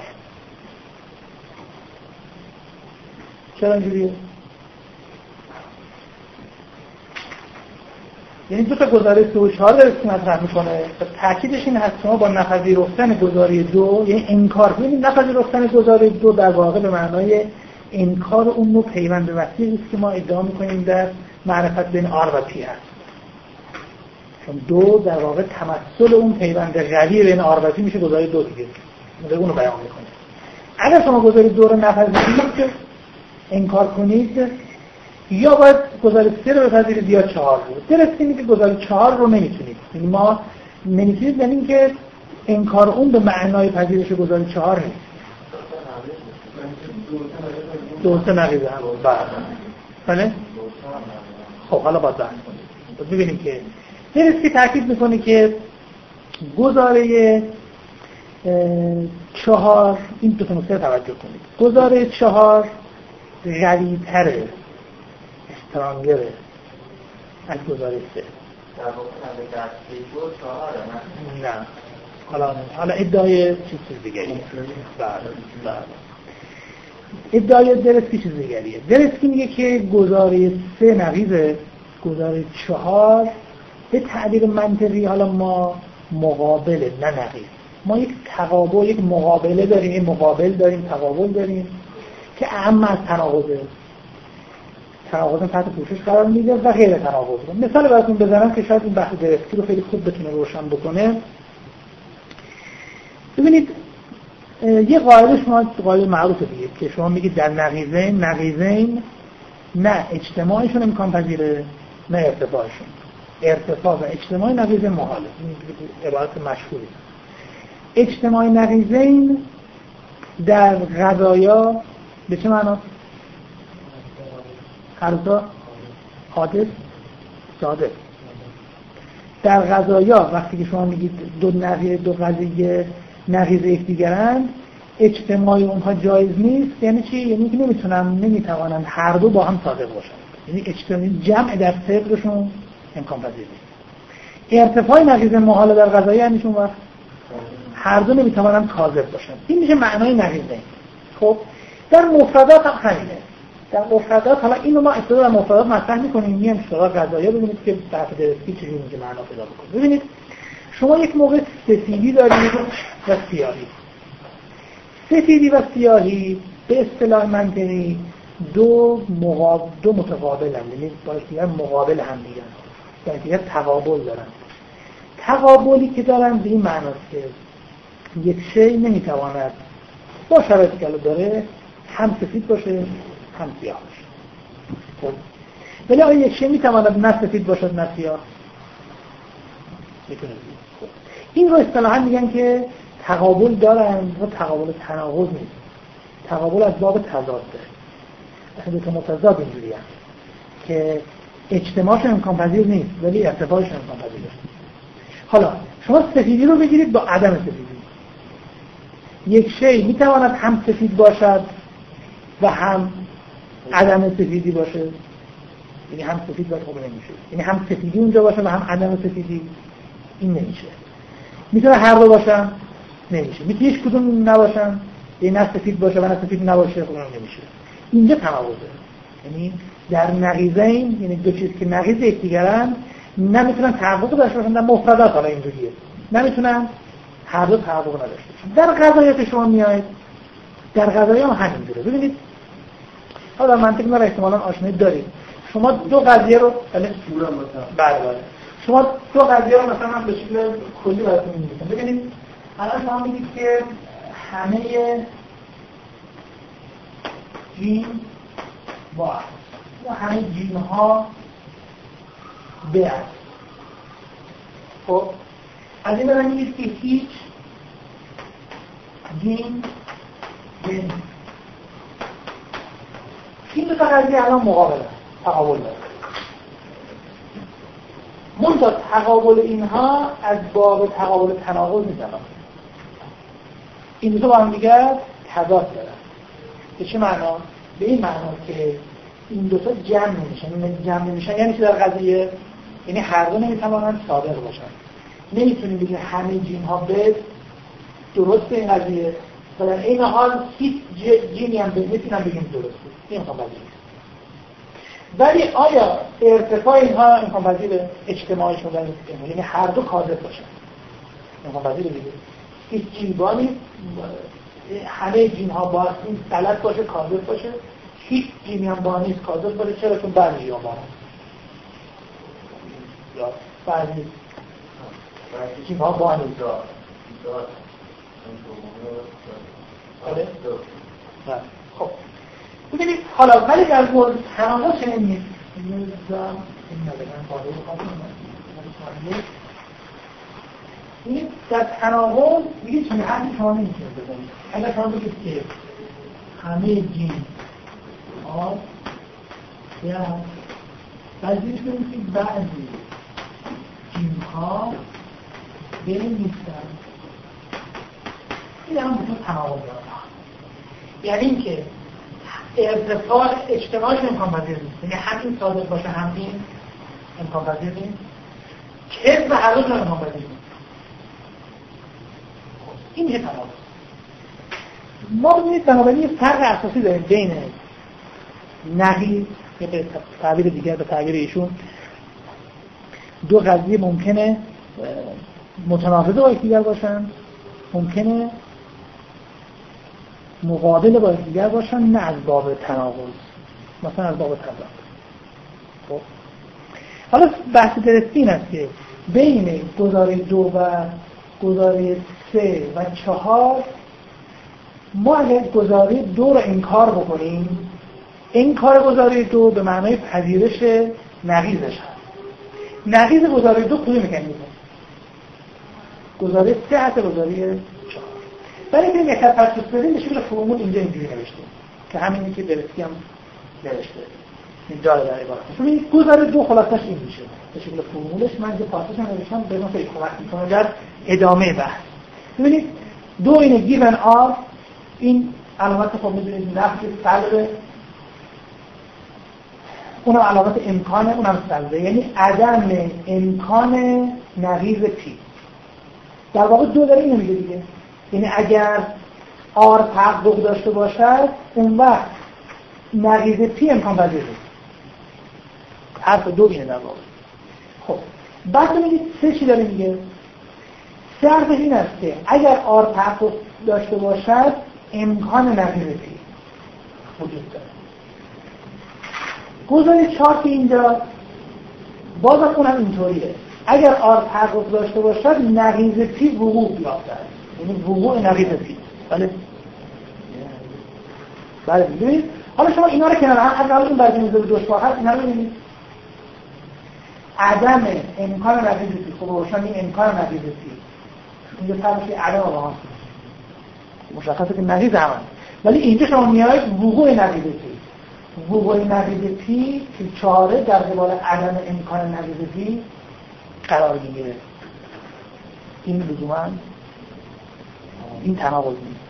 Speaker 1: چرا اینجوریه؟ یعنی دو تا گزارش 3 و 4 درست مطرح میکنه. تأکیدش این هست شما با نپذیرفتن گزارش 2 یعنی انکار کنید. نپذیرفتن گزارش 2 در واقع به معنای انکار اون نوع پیوند وسیعی است که ما ادعا میکنیم در معرفت بین R و P هست. چون 2 در واقع تمثل اون پیوند قوی بین R و P میشه گزارش 2 دیگه. ما اون رو بیان میکنیم. اگر شما گزارش 2 رو نپذیرید انکار کنید یا باید گزارش 3 رو بپذیرید یا 4 رو. درست اینه که گزارش 4 رو نمیتونید. یعنی ما نمیتونید ببینیم که انکار اون به معنای پذیرش گزارش 4 نیست. 2 نقیضه هم. بله. خب حالا باید بحث کنید. ببینیم که درستی تاکید میکنه که گزارش 4 این دو تا نکته توجه کنید. گزارش 4 قوی‌تره، استرانگره از گزارش 3. نه. حالا ادعای چیز دیگریه. ادعای درستی چیز دیگریه. درستی میگه که گزارش 3 نقیضه، گزارش 4 به تعبیر منطقی حالا ما مقابله نه نقیض. ما یک تقابل، یک مقابله داریم، یک مقابل داریم، تقابل داریم که اهم از تناقضه. تناقض تحت پوشش قرار میده و غیر تناقض. مثال براتون بزنم که شاید این بحث درستی رو خیلی خوب بتونه روشن بکنه. ببینید یه قاعده شما قاعده معروفه دیگه که شما میگید در نقیضین نه اجتماعشون امکان پذیره نه ارتفاعشون. ارتفاع و اجتماع نقیض محاله. این عبارت مشهوری. اجتماع نقیضین در قضایا به چه معناست؟ هر دو حادث صادق. در قضایا وقتی که شما میگید دو قضیه نقیض یکدیگرند اجتماع اونها جایز نیست. یعنی چی؟ یعنی که نمیتوانند هر دو با هم صادق باشند. یعنی اجتماع جمع در صدقشون امکان پذیر نیست. ارتفاع نقیض محال در قضایا یعنی شون وقت هر دو نمیتوانند کاذب باشند. این میشه معنای نقیضین. خب در مفردات هم همینه. در مفردات، حالا اینو ما ابتدا در مفردات مطرح می‌کنیم، میایم سراغ قضایا ببینید که بحث درستی چجوری میشه معنا پیدا بکنه. ببینید شما یک موقع سفیدی دارید و سیاهی. سفیدی و سیاهی به اصطلاح منطقی دو متقابل هم، یعنی باید مقابل هم دیگه، یعنی تقابل دارن. تقابلی که دارن به این معناست که یک شی نمیتواند با شرایطی که داره هم سفید باشه هم سیاه باشه. خب ولی آیا یک شی میتواند نه سفید باشد نه سیاه؟ میتونه. این رو اصطلاحاً میگن که تقابل دارن و تقابل تناقض نیست. تقابل از باب تضاد داره. اصلا دو تا متضاد اینجوری هست که اجتماعش امکان پذیر نیست ولی ارتفاعش امکان پذیره. حالا شما سفیدی رو بگیرید با عدم سفیدی. یک شی میتواند هم سفید باشد و هم عدم سفیدی باشه، یعنی هم سفید باشه، خب نمیشه، یعنی هم سفیدی اونجا باشه و هم عدم سفیدی، این نمیشه. میتونه هر دو باشن؟ نمیشه. میتونه هیچ کدوم نباشن، یعنی نه سفید باشه و نه سفید نباشه، خب نمیشه. اینجا تناقضه. یعنی در نقیضین، یعنی دو چیز که نقیض یکدیگرن نمیتونن تحقق داشته باشن. در مفردات حالا اینجوریه، نمیتونن هر دو تحقق نداشته باشن. در قضایات شما میاید، در قضایی هم همینجوره. ببینید حالا در منطق ما احتمالاً آشنایی دارید. شما دو قضیه رو بله شما دو قضیه رو مثلا من به شکل کلی براتون میگم. ببینید الان شما میگید که همه جین با یا همه جین ها به است. خب از این برای میگید که هیچ جین به نیست. این دو تا قضیه الان مقابل است، تقابل داره. منتها تقابل اینها از باب تقابل تناقض نیست. این دو تا با هم دیگر تضاد دارن. به چه معنا؟ به این معنا که این دو تا جمع نمیشن. جمع نمیشن یعنی که در قضیه، یعنی هر دو نمیتوانند صادق باشن. نمیتونیم بگیم همه جین ها به درست این قضیه و در این حال هیچ جینی هم به نمیتونن بگیم درسته. این امکان پذیر. ولی آیا ارتفاع اینها امکان پذیر اجتماعی شدن نیست؟ یعنی هر دو کاذب باشن. امکان پذیر دیگه. هیچ جین با نیست، همه جین ها با این غلط باشه، کاذب باشه. هیچ جینی هم با نیست، کاذب باشه. چرا؟ چون بعضی ها با یا بعضی جین ها با نیست. خب ببینید حالا ولی در مورد تناقض چنین نیست. این در تناقض میگه چنین حدی شما نمیتونید بزنید. اگر شما بگید که همه جین ها یا بعضیش بگید که بعضی جین ها به نیستن، این هم بطور تناقض دارد. یعنی این که ارتفاع اجتماعش امکان پذیر نیست، یعنی همین صادق باشه همین امکان پذیر نیست، کذب هر دو امکان پذیر نیست. این میشه تناقض. ما ببینید بنابراین یه فرق اساسی داریم بین نقیض، یا به تعبیر دیگر به تعبیر ایشون دو قضیه ممکنه متناقض با یکدیگر باشن، ممکنه مقابل با یکدیگر باشن، نه از باب تناقض، مثلا از باب تضاد. خب حالا بحث درستی این است که بین گزاره 2 و گزاره 3 و 4 ما اگر گزاره 2 رو انکار بکنیم، انکار گزاره 2 به معنای پذیرش نقیضش هست. نقیض گزاره 2 کدوم میکنیم؟ گزاره 3 حتی گزاره 4. برای اینکه یک تفصیل بدیم به شکل فرمول اینجا اینجوری نوشتیم که همینی که درستی هم نوشته این داره در عبارت. ببینید گزاره 2 خلاصش این میشه به شکل فرمولش. من یه پاسخ نوشتم به ما خیلی کمک میکنه در ادامه بحث. ببینید 2 اینه given r، این علامت خب میدونید نفی سلبه، اونم علامت امکانه، اونم سلبه، یعنی عدم امکان نقیض p. در واقع 2 داره اینو میگه دیگه، یعنی اگر r تحقق داشته باشد اون وقت نقیض پی امکان پذیره. حرف دو اینه در واقع. خب بعد میگید سه چی داره میگه؟ سه حرف این است که اگر آر تحقق داشته باشد امکان نقیض پی وجود داره. گذاری چهار که اینجا باز اونم اینطوریه. اگر آر تحقق داشته باشد نقیض پی وقوع یافته است. یعنی وقوع نقیض پی. بله ببینید حالا شما اینا رو کنار هم اگر این برای میزه به دشوار هست اینا رو ببینید عدم امکان نقیض پی. خب روشن این امکان نقیض پی اینجا طرفی عدم آقا مشخصه که نقیض هم هست. ولی اینجا شما میارید وقوع نقیض پی. وقوع نقیض پی که چاره در قبال عدم امکان نقیض پی قرار میگیره. این لزوما این تناقض نیست.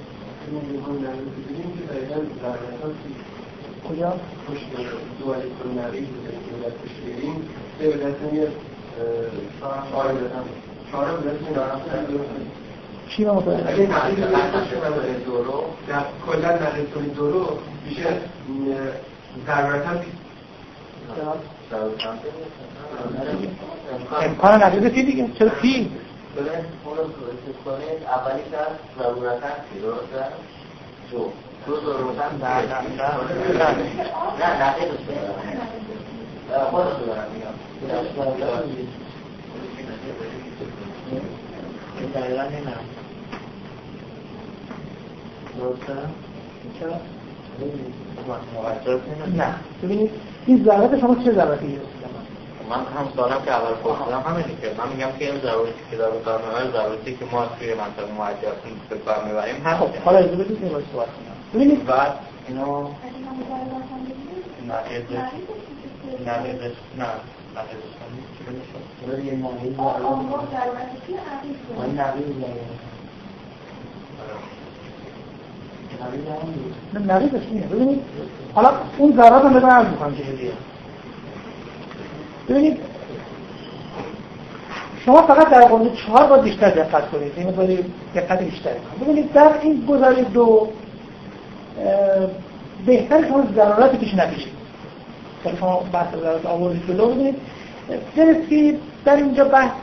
Speaker 1: کجا؟
Speaker 2: دوال کناری که دستش بریم به ولایت میاد چهار
Speaker 1: چی ما متوجه؟
Speaker 2: اگه نقیض دورو در کلا نقیض دورو میشه ضرورتا
Speaker 1: امکان نقیض پی دیگه. چرا پی؟
Speaker 3: ببین اون رو توضیح کنید. اولی که ضرورتا پی درسته؟ دو ضرورتا نه نقیض خودش رو دارم میگم این دقیقا اینه درسته؟
Speaker 1: چرا؟
Speaker 3: موجه
Speaker 1: نه ببینید این ضرورت شما چه ضرورتیه؟
Speaker 3: من هم سوالم که اول پرسیدم همینه که من میگم که این ضرورتی که در کار میبریم ضرورتی که ما توی منطقه موجه به کار میبریم هست.
Speaker 1: خب حالا اجازه بدید این رو صحبت کنم. ببینید
Speaker 3: بعد اینو
Speaker 1: نقیضش اینه. ببینید حالا اون ضرورت هم بدون عرض میکنم چجوریه. ببینید شما فقط در قانون 4 باید بیشتر دقت کنید. این باید دقت بیشتری کنید. ببینید در این گزاره 2 بهتر شما ضرورت پیش نکشید. که شما بحث ضرورت آوردید جلو. ببینید درستی در اینجا بحث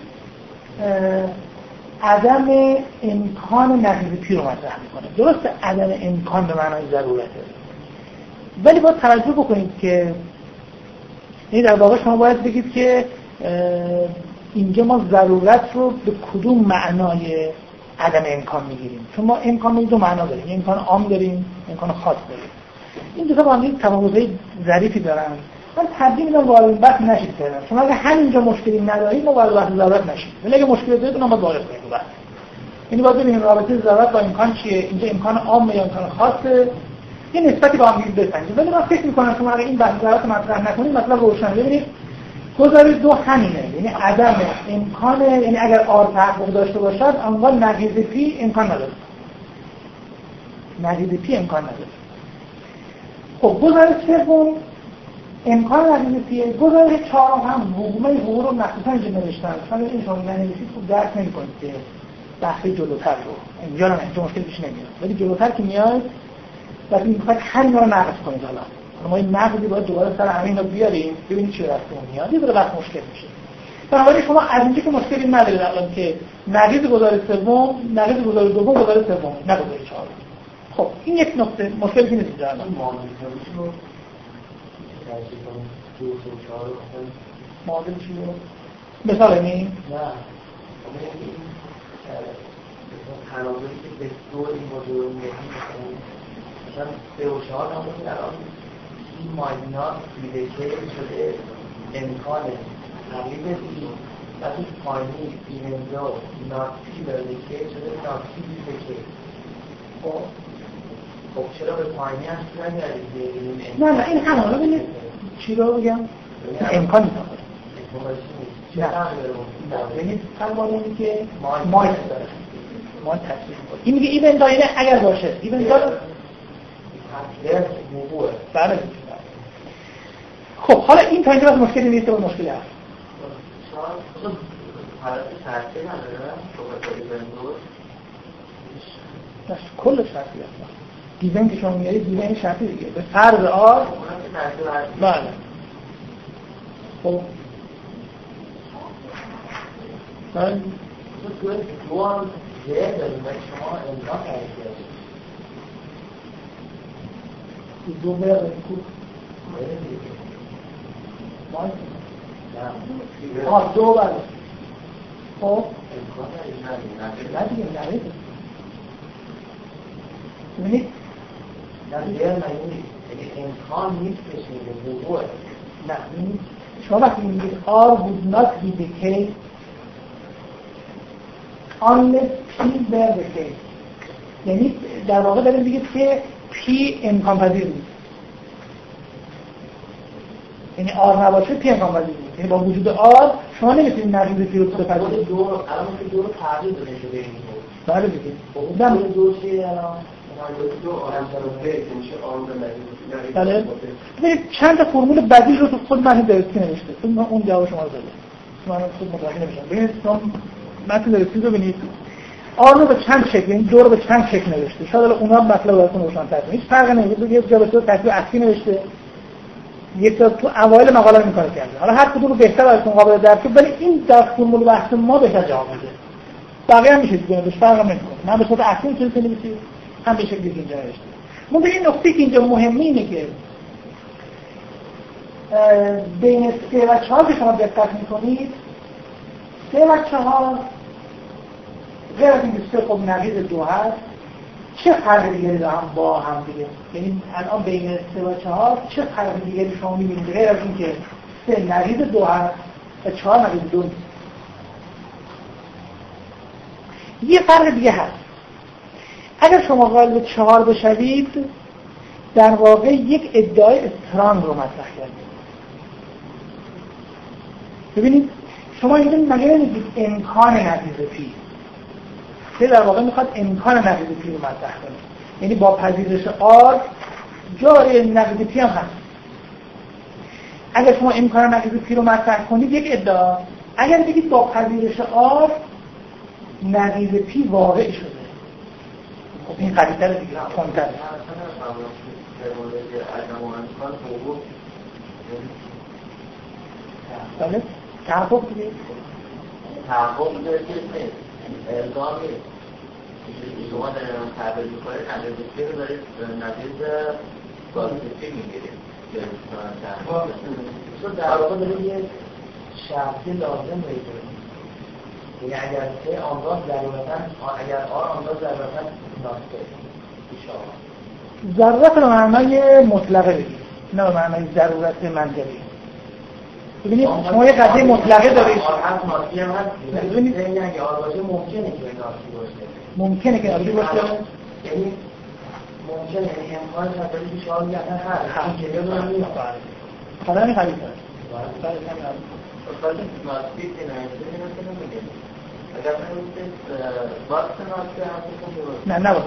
Speaker 1: عدم امکان نقیض پی رو مطرح میکنه. درسته عدم امکان به معنای ضرورته، ولی باید توجه بکنید که این در واقع شما باید بگید که اینجا ما ضرورت رو به کدوم معنای عدم امکان میگیریم. چون ما امکان رو دو معنا داریم، امکان عام داریم، امکان خاص داریم. این دو تا با هم تفاوت‌های ظریفی دارن. من ترجیح میدم وارد این بحث نشید فعلا. شما اگه همینجا مشکلی ندارید ما وارد بحث ضرورت نشید. ولی اگه مشکلی دارید اونم باید وارد کنید بحث. یعنی باید ببینیم رابطه ضرورت با امکان چیه، اینجا امکان عام یا امکان خاصه، یه نسبتی با هم بسنجید. ولی من فکر می‌کنم شما اگه این بحث ضرورت مطرح نکنید مطلب روشن. ببینید گزاره 2 همینه، یعنی عدم امکان، یعنی اگر آر تحقق داشته باشد عنوان نقیض پی امکان نداره. نقیض پی امکان نداره. خب گزاره 3 امکان نقیض پی. گزاره 4 هم وقوع حقوق رو مخصوصا اینجا نوشتن. چون این شما ننویسید خوب درک نمی‌کنید که بحث جلوتر رو اینجا رو نه مشکل پیش نمیاد. ولی جلوتر که میاد وقتی میخواید هر اینا رو نقض کنید. حالا ما این نقضی باید دوباره سر همین رو بیاریم ببینید چه رفتمون میاد. یه ذره وقت مشکل میشه. بنابراین شما از اینجا که مشکلی ندارید الان که نقیض گزاره 3 نقیض گزاره 2 گزاره 3 نه گزاره 4. خب این یک نکته مشکلی که نیست الان. معادل چیه؟ مثال این؟
Speaker 3: نه تناظری که به دور این موضوع می‌کنیم مثلا 3 و 4 همون الان این ماینات میده شده امکان تقریب بی وقتی پایینی اینجا ناکسی داره که شده ناکسی بیده که خب چرا به پایینی هست نگردید؟
Speaker 1: نه این همه رو ببینید چی رو بگم؟ امکان نداره. نه ببینید فرمان اینه که مای داره. ما تصویر می‌کنیم. این میگه ایون دایره اگر باشه ایون دایره بله. خب حالا این تا اینجا بس مشکلی نیست و مشکلی هست.
Speaker 3: حالت شرطی نداره؟
Speaker 1: کلش شرطی هست. given که شما میارید given شرطی دیگه به فرض آر بله خب بله
Speaker 3: تو هم جه داریم و شما امکان کردید
Speaker 1: دو بره خوب دو بله خب نه دیگه نرید ببینید
Speaker 3: امکان نیست بشید وقوع
Speaker 1: نه شما وقتی میگید R would not be the case unless P were the case یعنی در واقع داریم بگید که P امکان پذیر نیست یعنی R نباشه P امکان پذیر نیست یعنی با وجود R شما نمیتونید نقیض P رو بپذیرید
Speaker 3: الان که دو رو تغییر داده شده این
Speaker 1: بله دیگه
Speaker 3: اون دو چیه الان
Speaker 1: بله چند تا فرمول بدیل رو تو خود متن درستی نوشته اون جواب شما رو داده من خود متوجه نمیشم ببینید شما متن درستی رو ببینید آر رو به چند شکل این دو رو به چند شکل نوشته شاید اونها مطلب براتون روشن‌تر کنه هیچ فرقی نمیکنه یه جا به صورت ترتیب اصلی نوشته یک تا تو اوایل مقاله این کارو کرده حالا هر کدوم رو بهتر براتون قابل درک ولی این در فرمول بحث ما بهتر جواب میده بقیه هم میشه دیگه بهش فرق نمیکنه من به صورت اصلی میتونم بنویسم هم به شکلی اینجا نوشته من این نکته که اینجا مهمه اینه که بین 3 و 4 که شما دقت میکنید 3 و 4 غیر از اینکه 3 خب نقیض 2 هست چه فرق دیگری دارن با هم دیگه یعنی الان بین 3 و 4 چه فرق دیگری شما میبینید غیر از اینکه 3 نقیض 2 هست و 4 نقیض 2 نیست یه فرق دیگه هست اگر شما قائل به 4 بشوید در واقع یک ادعای استرانگ رو مطرح کردید ببینید شما اینجا مگه نمیگید امکان نقیض پی در واقع میخواد امکان نقیض پی رو مطرح کنه یعنی با پذیرش آر جای نقیض پی هم هست اگر شما امکان نقیض پی رو مطرح کنید یک ادعا اگر بگید با پذیرش آر نقیض پی واقع شده خب این قریب‌تر دیگه تندتر بله تحقق دیگه
Speaker 3: تحقق دیگه الزام شما در اون تعبیر میکنید نقیض رو دارید نقیض بازدهی میگیرید تو در واقع دارید یه شرطی لازم بگیرید یعنی اگر که آنگاه ضرورتاً اگر آنگاه ضرورتاً ناسته
Speaker 1: ضرورت رو معنای مطلقه بگید نه به معنای ضرورت منطقی ببینید شما یه قضیه مطلقه دارید
Speaker 3: هست ناسی هم هست ببینید اگه آر باشه ممکنه که ناسی باشه
Speaker 1: ممکنه که ناسی باشه
Speaker 3: یعنی ممکنه یعنی امکان شده که شما میگن هست این که بدونم نیست
Speaker 1: حالا همین خلیص هست
Speaker 3: اصلا ناسی که نمیگه اگر نمیگه باست ناسی هست
Speaker 1: نه نه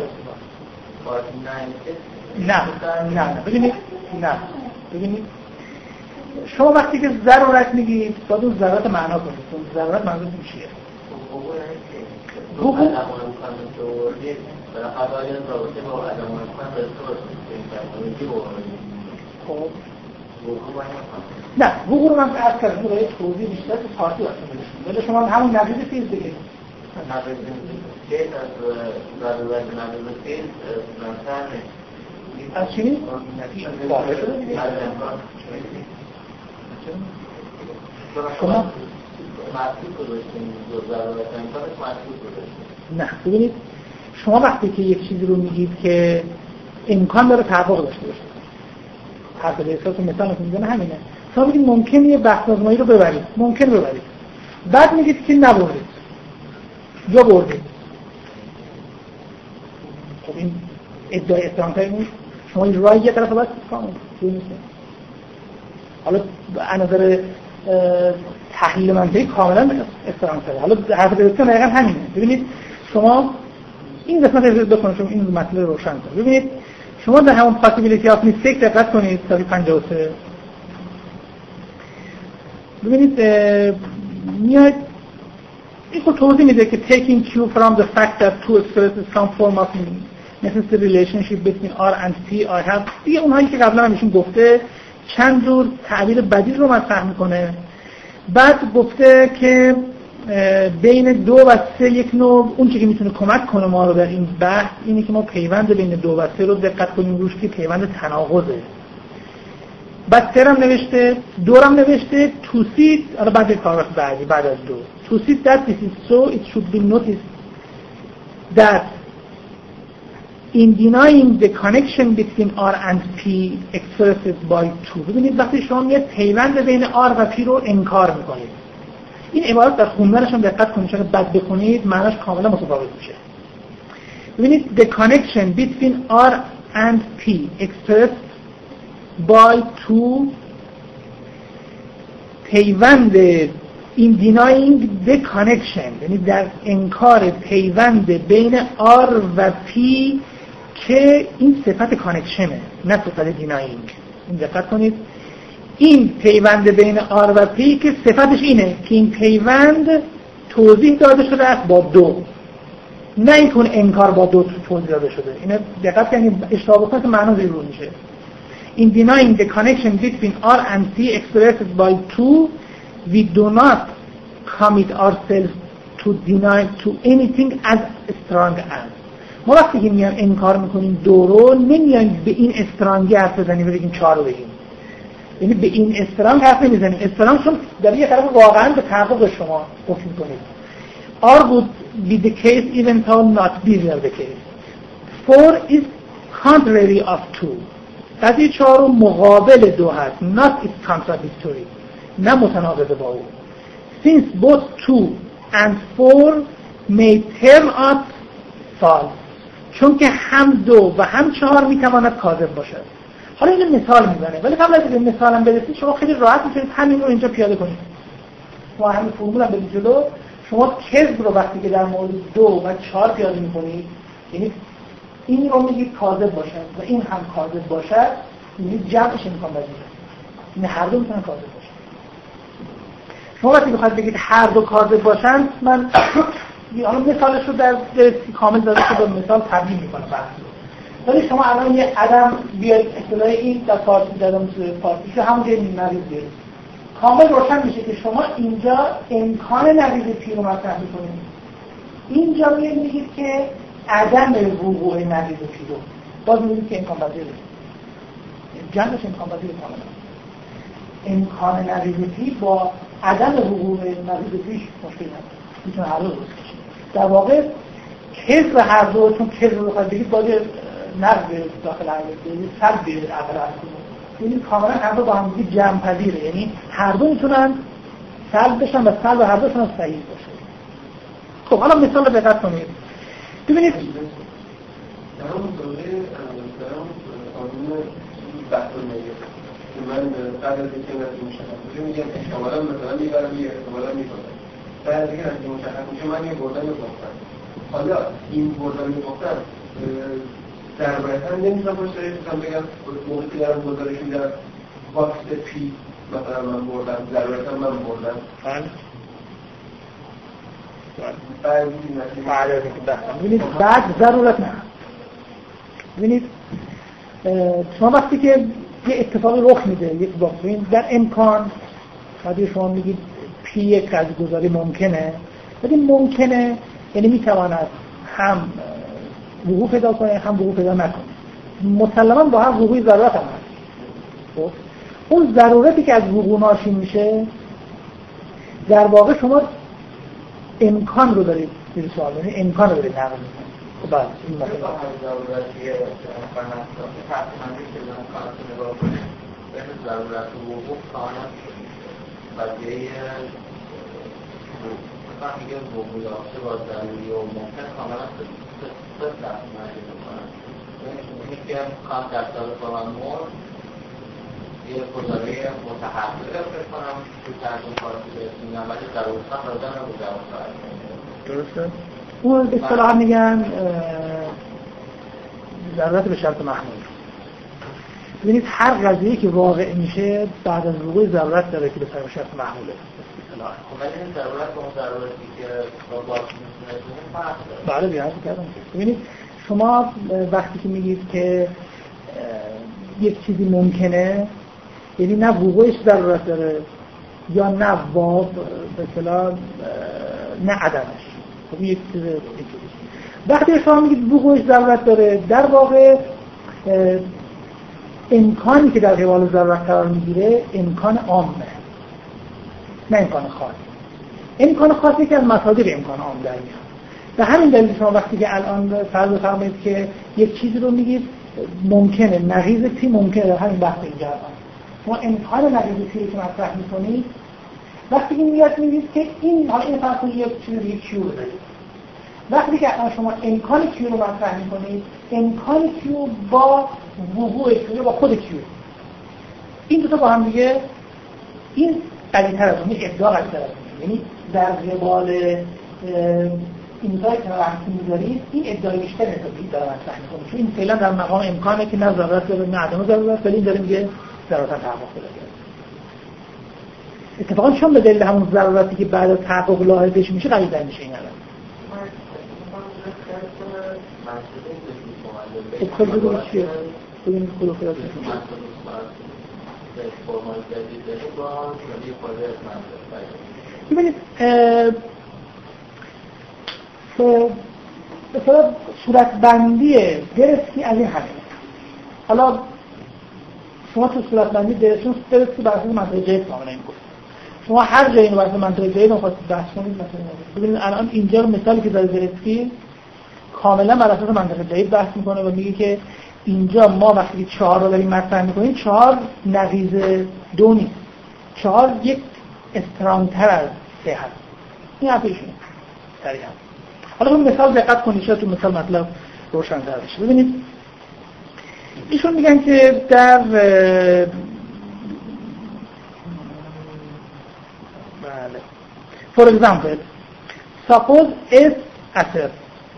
Speaker 1: نه ببینید شما وقتی که ضرورت میگید باید اون ضرورت معنا کنید اون ضرورت منظور چیه حقوق نه حقوق رو من عرض کردم برای توضیح بیشتر تو پارتی واسه میدونم ولی شما همون نقیض فیز دیگه
Speaker 3: نقیض فیز از ضرورت نقیض فیز منطقه
Speaker 1: از چی؟ واقع شده دیگه شما
Speaker 3: محصول گذاشتیم ضرورت امکانش محصول گذاشتیم
Speaker 1: نه ببینید شما وقتی که یک چیزی رو میگید که امکان داره تحقق داشته باشه حرف به احساس مثال میزنه همینه شما بگید ممکنه یه بحث آزمایی رو ببرید ممکن ببرید بعد میگید که نبردید یا بردید خب این ادعای استرانگ‌تری نیست شما این رای یه طرف باید کنید حالا از نظر تحلیل منطقی کاملا استرانگ‌تره حالا حرف درستی دقیقاً همینه ببینید شما این قسمت رو بخونید چون این مطلب رو روشن کنه ببینید شما در همون پاسیبیلیتی آف میستیک دقت کنید صفحه 53 ببینید میاد این توضیح میده که taking cue from the fact that two expresses some form of necessary relationship between R and P I have. دیگه اونهایی که قبلا هم ایشون گفته چند جور تعبیر بدیل رو مطرح میکنه. بعد گفته که بین 2 و 3 یک نوع اون چیزی که میتونه کمک کنه ما رو در این بحث اینه که ما پیوند بین 2 و 3 رو دقت کنیم روش که پیوند تناقضه. بعد 3 هم نوشته، 2 هم نوشته to see. حالا بعد پاراگراف بعدی بعد از 2 to see that this is so it should be noticed that in denying the connection between R and P expressed by 2. ببینید وقتی شما میاد پیوند بین R و P رو انکار میکنید، این عبارت در خوندنش هم دقت کنید چون بد بخونید معناش کاملا متفاوت میشه. ببینید the connection between R and P expressed by 2 پیوند in denying the connection یعنی در انکار پیوند بین R و P که این صفت کانکشنه نه صفت دیناینگ. این دقت کنید این پیوند بین R و P که صفتش اینه که این پیوند توضیح داده شده است با 2 نه این که انکار با 2 توضیح داده شده. اینه دقت کنید اشتباه بکنید معنا زیرو میشه. In denying the connection between R and P expressed by 2 we do not commit ourselves to deny to anything as strong as. ما وقتی که میان انکار میکنیم 2 رو نمیان به این استرانگی حرف بزنیم بگیم 4 رو بگیم، یعنی به این استرانگ حرف نمیزنیم. استرانگ چون در یه طرف واقعا به تحقق شما حکم کنید. R would be the case even though not be the case. 4 is contrary of 2. قضیه 4 رو مقابل 2 هست. Not is contradictory. نه متناقض با او. Since both 2 and 4 may turn out false. چون که هم 2 و هم 4 میتواند کاذب باشد. حالا این مثال میزنه ولی قبل از اینکه مثالم برسید شما خیلی راحت میتونید همین رو اینجا پیاده کنید. ما همین فرمول هم بدید جلو. شما کذب رو وقتی که در مورد 2 و 4 پیاده میکنید یعنی این رو میگید کاذب باشد و این هم کاذب باشد، یعنی جمعش امکان پذیره. این هر دو میتونن کاذب باشن. شما وقتی بخواید بگید هر دو کاذب باشن من حالا مثالش رو در کامل داده شده مثال تبیین میکنم بحث رو. ولی شما الان یه عدم بیارید اصطلاح این در فارسی دادم فارسی که همون جای نقیض بیارید کامل روشن میشه که شما اینجا امکان نقیض پی رو مطرح میکنید. اینجا میگید که عدم وقوع نقیض پی رو باز میگید که امکان پذیره. جمعش امکان پذیره کاملا. امکان نقیض پی با عدم وقوع نقیض پیش مشکل نداره. میتونه هر دو درست بشه. در واقع کذب هر دو چون کذب رو بخواید بگید باید نقض داخل عقل بگید سلب بیارید عقل هست کنید. یعنی کاملا هر دو با هم دیگه جمع پذیره. یعنی هر دو میتونن سلب بشن و سلب هر دوشون صحیح باشه. خب حالا مثال رو دقت کنید. ببینید
Speaker 2: در اون دوره در اون قانون بحث میگه که من قبل از اینکه نتیجه مشخص میگم احتمالاً مثلا میبرم یه احتمالاً میکنم بعد از اینکه نتیجه مشخص میشه من یه بردن میگفتم. حالا این بردن میگفتم دربارتا نمیتونم باشه میتونم بگم موقعی که دارم گزارش میدم باکس پی مثلا من بردم دربارتا من بردم
Speaker 1: ببینید بعد ضرورت نه. ببینید شما وقتی که یه اتفاقی رخ میده یک باکس در امکان وقتی شما میگید پی یک قضیه‌گذاری ممکنه ولی ممکنه یعنی میتواند هم وقوع پیدا کنه هم وقوع پیدا نکنه. مسلماً با هر وقوعی ضرورت هم هست. خب اون ضرورتی که از وقوع ناشی میشه در واقع شما امکان رو دارید زیر سوال، یعنی امکان رو دارید نقل میکنید. خب بعد این مثلا
Speaker 3: ضرورتی امکان هست که تقریباً که امکان رو نگاه کنید بین ضرورت و وقوع کاملا قضیه مثلا میگه وقوع یافته با ضروری و ممکن کاملا صد تقریباً میکنن. اینی که کام در سال فلان مرد یه گزاره متحقق فکر کنم تو ترجمه فارسی میگن ولی ضرورتا راجع نبوده
Speaker 1: درسته؟ اون اصطلاحا میگن ضرورت به شرط محمول. ببینید هر قضیه‌ای که واقع میشه بعد از وقوع ضرورت داره که به شرط محموله. اصطلاحا
Speaker 3: ولی این ضرورت با اون ضرورتی که با باز میتونه فرق داره.
Speaker 1: بله بیان کردم. ببینید شما وقتی که میگید که یک چیزی ممکنه، یعنی نه وقوعش ضرورت داره یا نه به اصطلاح نه عدمش. خب یک چیز وقتی شما میگید وقوعش ضرورت داره، در واقع امکانی که در قبال ضرورت قرار میگیره امکان عامه، نه امکان خاص. امکان خاصی که از مصادر امکان عام در میاد. به همین دلیل شما وقتی که الان فرض بفرمایید که یک چیزی رو میگید ممکنه، نقیض پی ممکنه، در همین بحث اینجا شما امکان نقیض پی رو که مطرح میکنید، وقتی که میگید که این حالا این فرض کنید یک چیز دیگه کیو دارید، وقتی که شما امکان کیو رو مطرح میکنید، امکان کیو با وقوع کیو با خود کیو، این دو تا با هم دیگه این قوی‌تر از اون، ادعا قوی‌تر از اون، یعنی در قبال اینجایی که وقتی میذارید این ادعای بیشتر نسبی داره مطرح میکنه، چون این فعلا در مقام امکانه که نه ضرورت داره نه عدم ضرورت، ولی این داره میگه ضرورت تحقق پیدا کرده. اتفاقا چون به دلیل همون ضرورتی که بعد از تحقق لاحظش میشه قوی‌تر میشه این الان. ادخال بگو چیه؟ بگیم خلوفیات ببینید به صورتبندی درستی از این همه. حالا شما تو صورتبندی درستی بر اساس منطقه جید کاملا این گفت. شما هر جایی رو بر اساس منطقه جید رو خواستید بحث کنید، مثلا ببینید الان اینجا رو مثالی که داره درستی کاملا بر اساس منطقه جید بحث میکنه و میگه که اینجا ما وقتی 4 رو داریم مطرح میکنیم 4 نقیض 2 نیست، 4 یک استرانگتر از 3 هست. این حرفشونه صریحا. حالا اون مثال دقت کنید شاید تو مثال مطلب روشن‌تر بشه. ببینید ایشون میگن که در بله for example suppose S asserts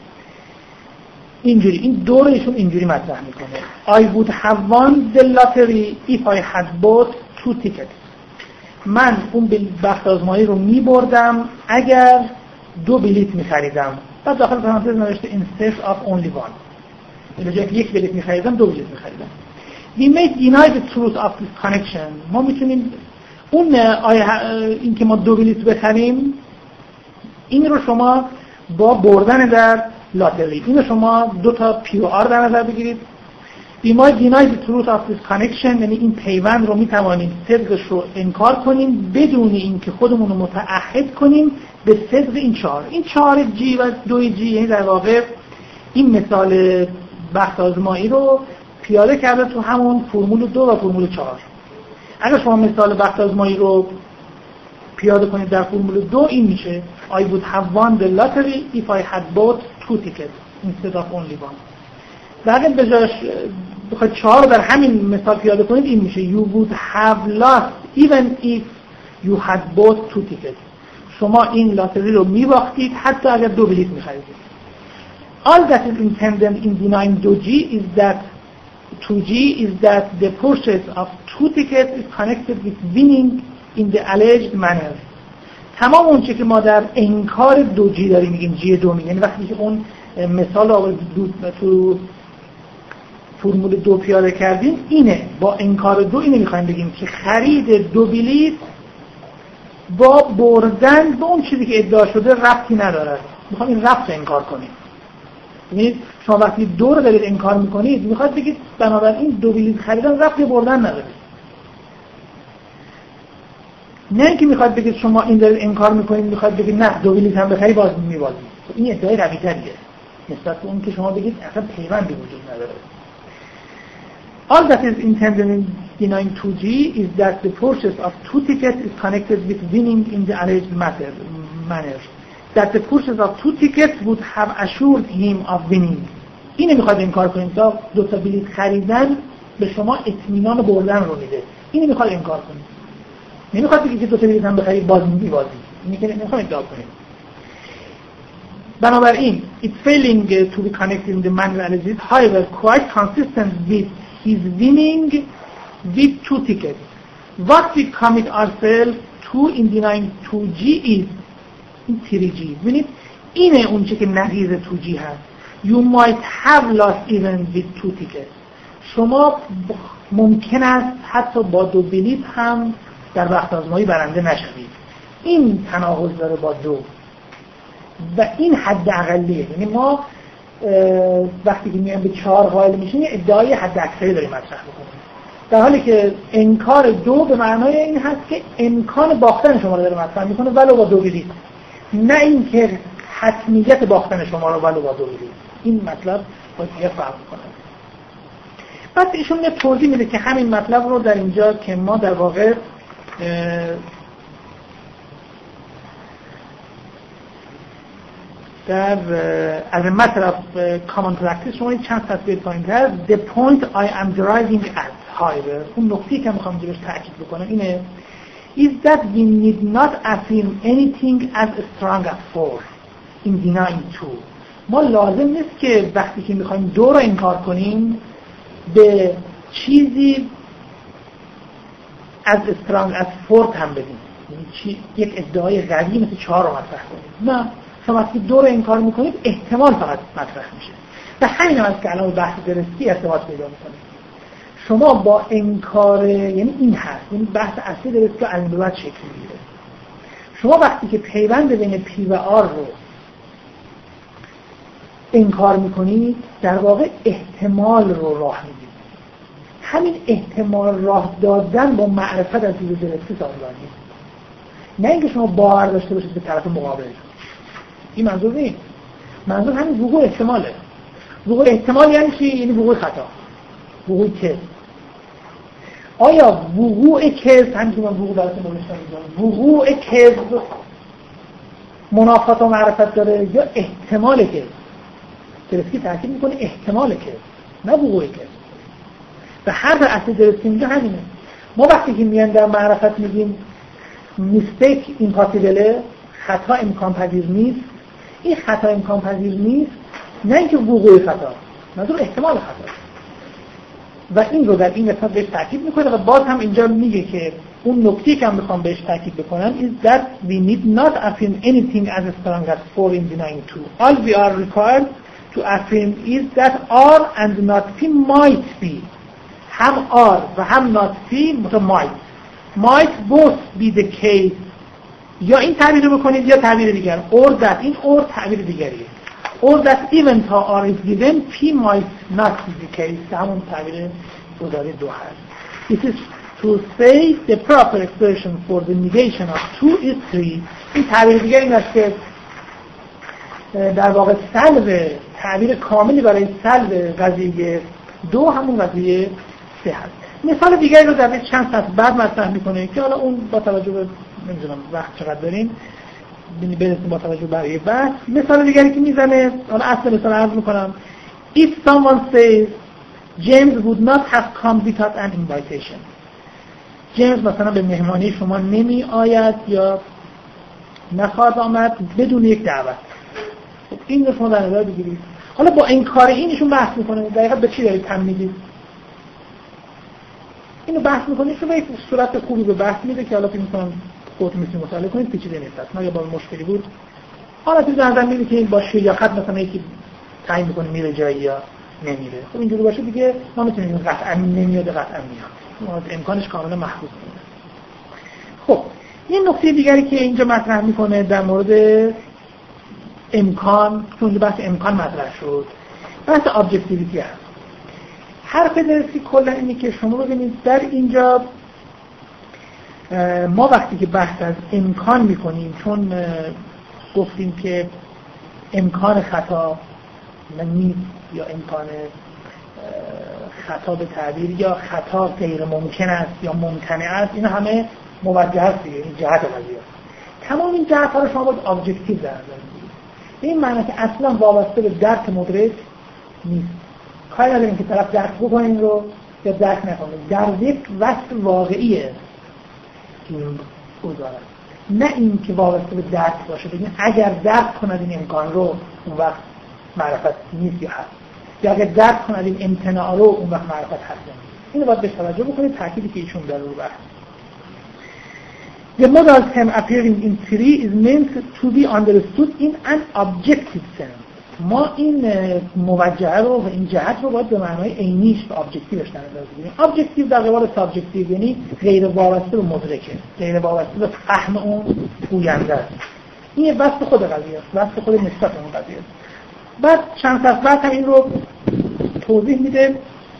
Speaker 1: اینجوری، این دو رو ایشون اینجوری مطرح میکنه I would have won the lottery if I had bought 2 tickets. من اون بخت آزمایی رو میبردم اگر 2 بلیت میخریدم. بعد داخل پرانتز نوشته instead of only one. به جای یک بلیت میخریدم 2 بلیت میخریدم. We may deny the truth of this connection. ما میتونیم اون این که ما 2 بلیت بخریم این رو شما با بردن در لاتری، این رو شما 2 تا پی آر در نظر بگیرید. We might deny the truth of this connection، یعنی این پیوند رو میتوانیم صدقش رو انکار کنیم بدون اینکه خودمون رو متعهد کنیم به صدق این 4. این 4 جی و 2 جی یعنی در واقع این مثال بخت آزمایی رو پیاده کرده تو همون فرمول 2 و فرمول 4. اگر شما مثال بخت آزمایی رو پیاده کنید در فرمول 2 این میشه I would have won the lottery if I had bought 2 tickets instead of only one. اگر به جاش بخواید 4 رو در همین مثال پیاده کنید این میشه You would have lost even if you had bought 2 tickets. شما این لاتری رو میباختید حتی اگر 2 بلیت میخریدید. All that is intended in denying 2G is that 2G is that the purchase of 2 tickets is connected with winning in the alleged manner. تمام اون چیزی که ما در انکار 2G داریم میگیم G 2 یعنی وقتی که اون مثال رو تو فرمول 2 پیاده کردیم اینه، با انکار 2 اینه میخوایم بگیم که خرید 2 بلیت با بردن به اون چیزی که ادعا شده ربطی نداره. میخوام این ربط رو انکار کنیم. یعنی شما وقتی 2 رو دارید انکار میکنید میخواد بگید بنابراین 2 بلیت خریدن ربطی بردن نداره. نه اینکه میخواد بگید شما این دارید انکار میکنید میخواد بگید نه 2 بلیت هم بخری باز میبازید. این ادعای قوی‌تریه نسبت به اون که شما بگید اصلا پیوندی وجود نداره. All that is intended in denying 2G is that the purchase of 2 tickets is connected with winning in the alleged manner. That the purchase of 2 tickets would have assured him of winning. اینه میخواد انکار کنید تا 2 تا بلیت خریدن به شما اطمینان بردن رو میده. اینه میخواد انکار کنید. نمیخواد بگید که 2 تا بلیت هم بخرید باز میبازید. اینه که نمیخواد ادعا کنید. بنابراین it's failing to be connected in the manner alleged, however quite consistent with his winning with 2 tickets. What we commit ourselves to in denying 2G is in 3G. ببینید اینه اون چه که نقیض 2G هست. You might have lost even with 2 tickets. شما ممکن است حتی با 2 بلیط هم در بخت آزمایی برنده نشوید. این تناقض داره با 2 و این حد اقلیه. یعنی ما وقتی که میایم به 4 قائل میشیم ادعای حد اکثری داریم مطرح بکنیم، در حالی که انکار 2 به معنای این هست که امکان باختن شما رو داره مطرح میکنه ولو با 2 بلیط، نه اینکه حتمیت باختن شما رو ولو با 2 بلیط. این مطلب باید یه فرق کنه. پس ایشون یه توضیح میده که همین مطلب رو در اینجا که ما در واقع در as a matter of common practice شما این چند تصویر پایین‌تر the point I am deriving at however اون نکته‌ای که میخوام بهش تاکید بکنم اینه is that we need not assume anything as strong as 4 in denying 2. ما لازم نیست که وقتی که میخوایم 2 رو انکار کنیم به چیزی از strong as 4 هم بدیم، یعنی یک ادعای قوی مثل 4 رو مطرح کنیم. نه، شما وقتی 2 رو انکار میکنید احتمال فقط مطرح میشه و همین هم است که الان بحث درستی ارتباط پیدا میکنه. شما با انکار، یعنی این هست، یعنی بحث اصلی درستی که الان به بعد شکل میگیره. شما وقتی که پیوند بین پی و آر رو انکار میکنید در واقع احتمال رو راه میدید. همین احتمال راه دادن با معرفت از چیز درستی سازگاریه، نه اینکه شما باور داشته باشید به طرف مقابل. این منظور نیست. منظور همین وقوع احتماله. وقوع احتمال یعنی چی؟ یعنی وقوع خطا، وقوع کذب. آیا وقوع کذب، همین که من وقوع براتون نوشتم، وقوع کذب منافات و معرفت داره یا احتمال کذب؟ درستی تاکید میکنه احتمال کذب، نه وقوع کذب. و حرف اصلی درستی میگه همینه. ما وقتی که میان در معرفت میگیم میستیک ایمپاسیبله، خطا امکان پذیر نیست، این خطا امکان پذیر نیست نه اینکه وقوع خطا، منظور احتمال خطا. و این رو در این قسمت بهش تاکید میکنه و باز هم اینجا میگه که اون نکته‌ای که من میخوام بهش تاکید بکنم is that we need not assume anything as strong as 4 in denying 2. All we are required to assume is that R and not P might be. هم R و هم not P might both be the case. یا این تعبیر رو بکنید یا تعبیر دیگر، or that. این or تعبیر دیگریه. or that even تا R is given P might not be the case. همون تعبیر گزاره 2 هست. It is to say the proper expression for the negation of 2 is 3. این تعبیر دیگر این است که در واقع سلب، تعبیر کاملی برای سلب قضیه 2 همون قضیه 3 هست. مثال دیگری رو در چند سطح بعد مطرح میکنه که حالا اون با توجه به نمیدونم وقت چقدر داریم برسیم با توجه برای بحث. مثال دیگری که میزنه، حالا اصل مثال عرض میکنم. If someone says James would not have come without an invitation. جیمز مثلا به مهمانی شما نمی آید یا نخواهد آمد بدون یک دعوت. این رو شما در نظر بگیرید. حالا با انکار اینشون بحث میکنه دقیقاً به چی دارید تم میدید؟ اینو بحث میکنه، شما یک صورت خوبی به بحث میده که حالا فکر میکنم خودتون میتونید مطالعه کنید، پیچیده نیست. اصلا یا با مشکلی بود حالا تو نظر میگید که این با شیاقت مثلا یکی تعیین میکنه میره جایی یا نمیره. خب اینجوری باشه دیگه ما میتونیم قطعا نمیاد قطعا میاد، امکانش کاملا محفوظ کنه. خب یه نکته دیگری که اینجا مطرح میکنه در مورد امکان، چون بحث امکان مطرح شد، بحث ابجکتیویتی هست. حرف درستی کلا اینه که شما ببینید در اینجا ما وقتی که بحث از امکان میکنیم، چون گفتیم که امکان خطا نیست یا امکان خطا به تعبیر یا خطا غیر ممکن است یا ممکنه است، اینا همه موجه است دیگه، این جهت قضیه. تمام این جهت ها رو شما باید ابجکتیو در نظر بگیرید. این معنی که اصلا وابسته به درک مدرک نیست. کاری نداریم که طرف درک بکنین رو یا درک نکنه، در یک وصف واقعیه که این گذاره، نه این که وابسته به درک باشه بگیم اگر درک کند این امکان رو اون وقت معرفت نیست یا هست، یا اگر درک کند این امتناع رو اون وقت معرفت هست. اینو باید بهش توجه بکنید، تأکیدی که ایشون در رو بحث. The modal term appearing in 3 is meant to be understood in an objective sense. ما این موجهه رو و این جهت رو باید به معنای عینیش به ابجکتیوش اندازه بدیم. ابجکتیو در قبال سابجکتیو یعنی غیر وابسته به مدرکه، غیر وابسته به فهم اون گوینده است. این بحث خود قضیه است، بحث خود نسبت اون قضیه است. بعد چند صفحه بعد هم این رو توضیح میده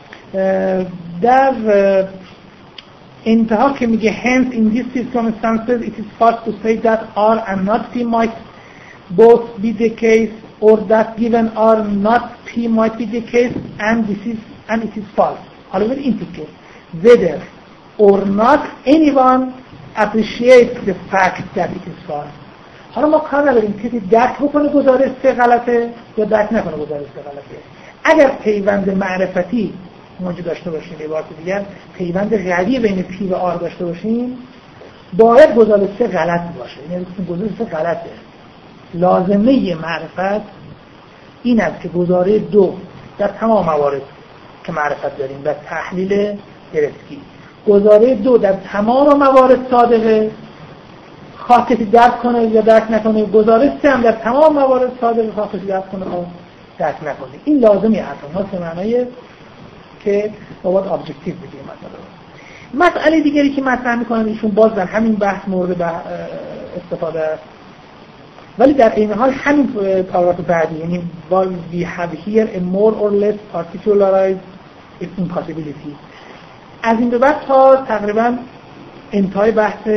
Speaker 1: در انتها که میگه hence in these circumstances it is false to say that R and not P might both be the case or that given R not P might be the case and it is false. حالا ببین این تیکه whether or not anyone appreciates the fact that it is false. حالا ما کار نداریم کسی درک بکنه گزارش سه غلطه یا درک نکنه گزارش سه غلطه. اگر پیوند معرفتی موجود داشته باشیم، به عبارت دیگر پیوند قوی بین پی و آر داشته باشیم، باید گزارش سه غلط باشه. یعنی گزارش سه غلطه. لازمه معرفت این است که گزاره دو در تمام موارد که معرفت داریم و تحلیل درستی، گزاره دو در تمام موارد صادقه، خواه کسی درک کنه یا درک نکنه. گزاره سه هم در تمام موارد صادقه، خواه کسی درک کنه یا درک نکنه. این لازمی هست. ما معنی که باید ابجکتیو بگیم. مسئله دیگری که مطرح میکنن ایشون باز در همین بحث مورد استفاده است، ولی در این حال همین پاراگراف بعدی، یعنی we have here a more or less particularized impossibility. از این به بعد تا تقریبا انتهای بحث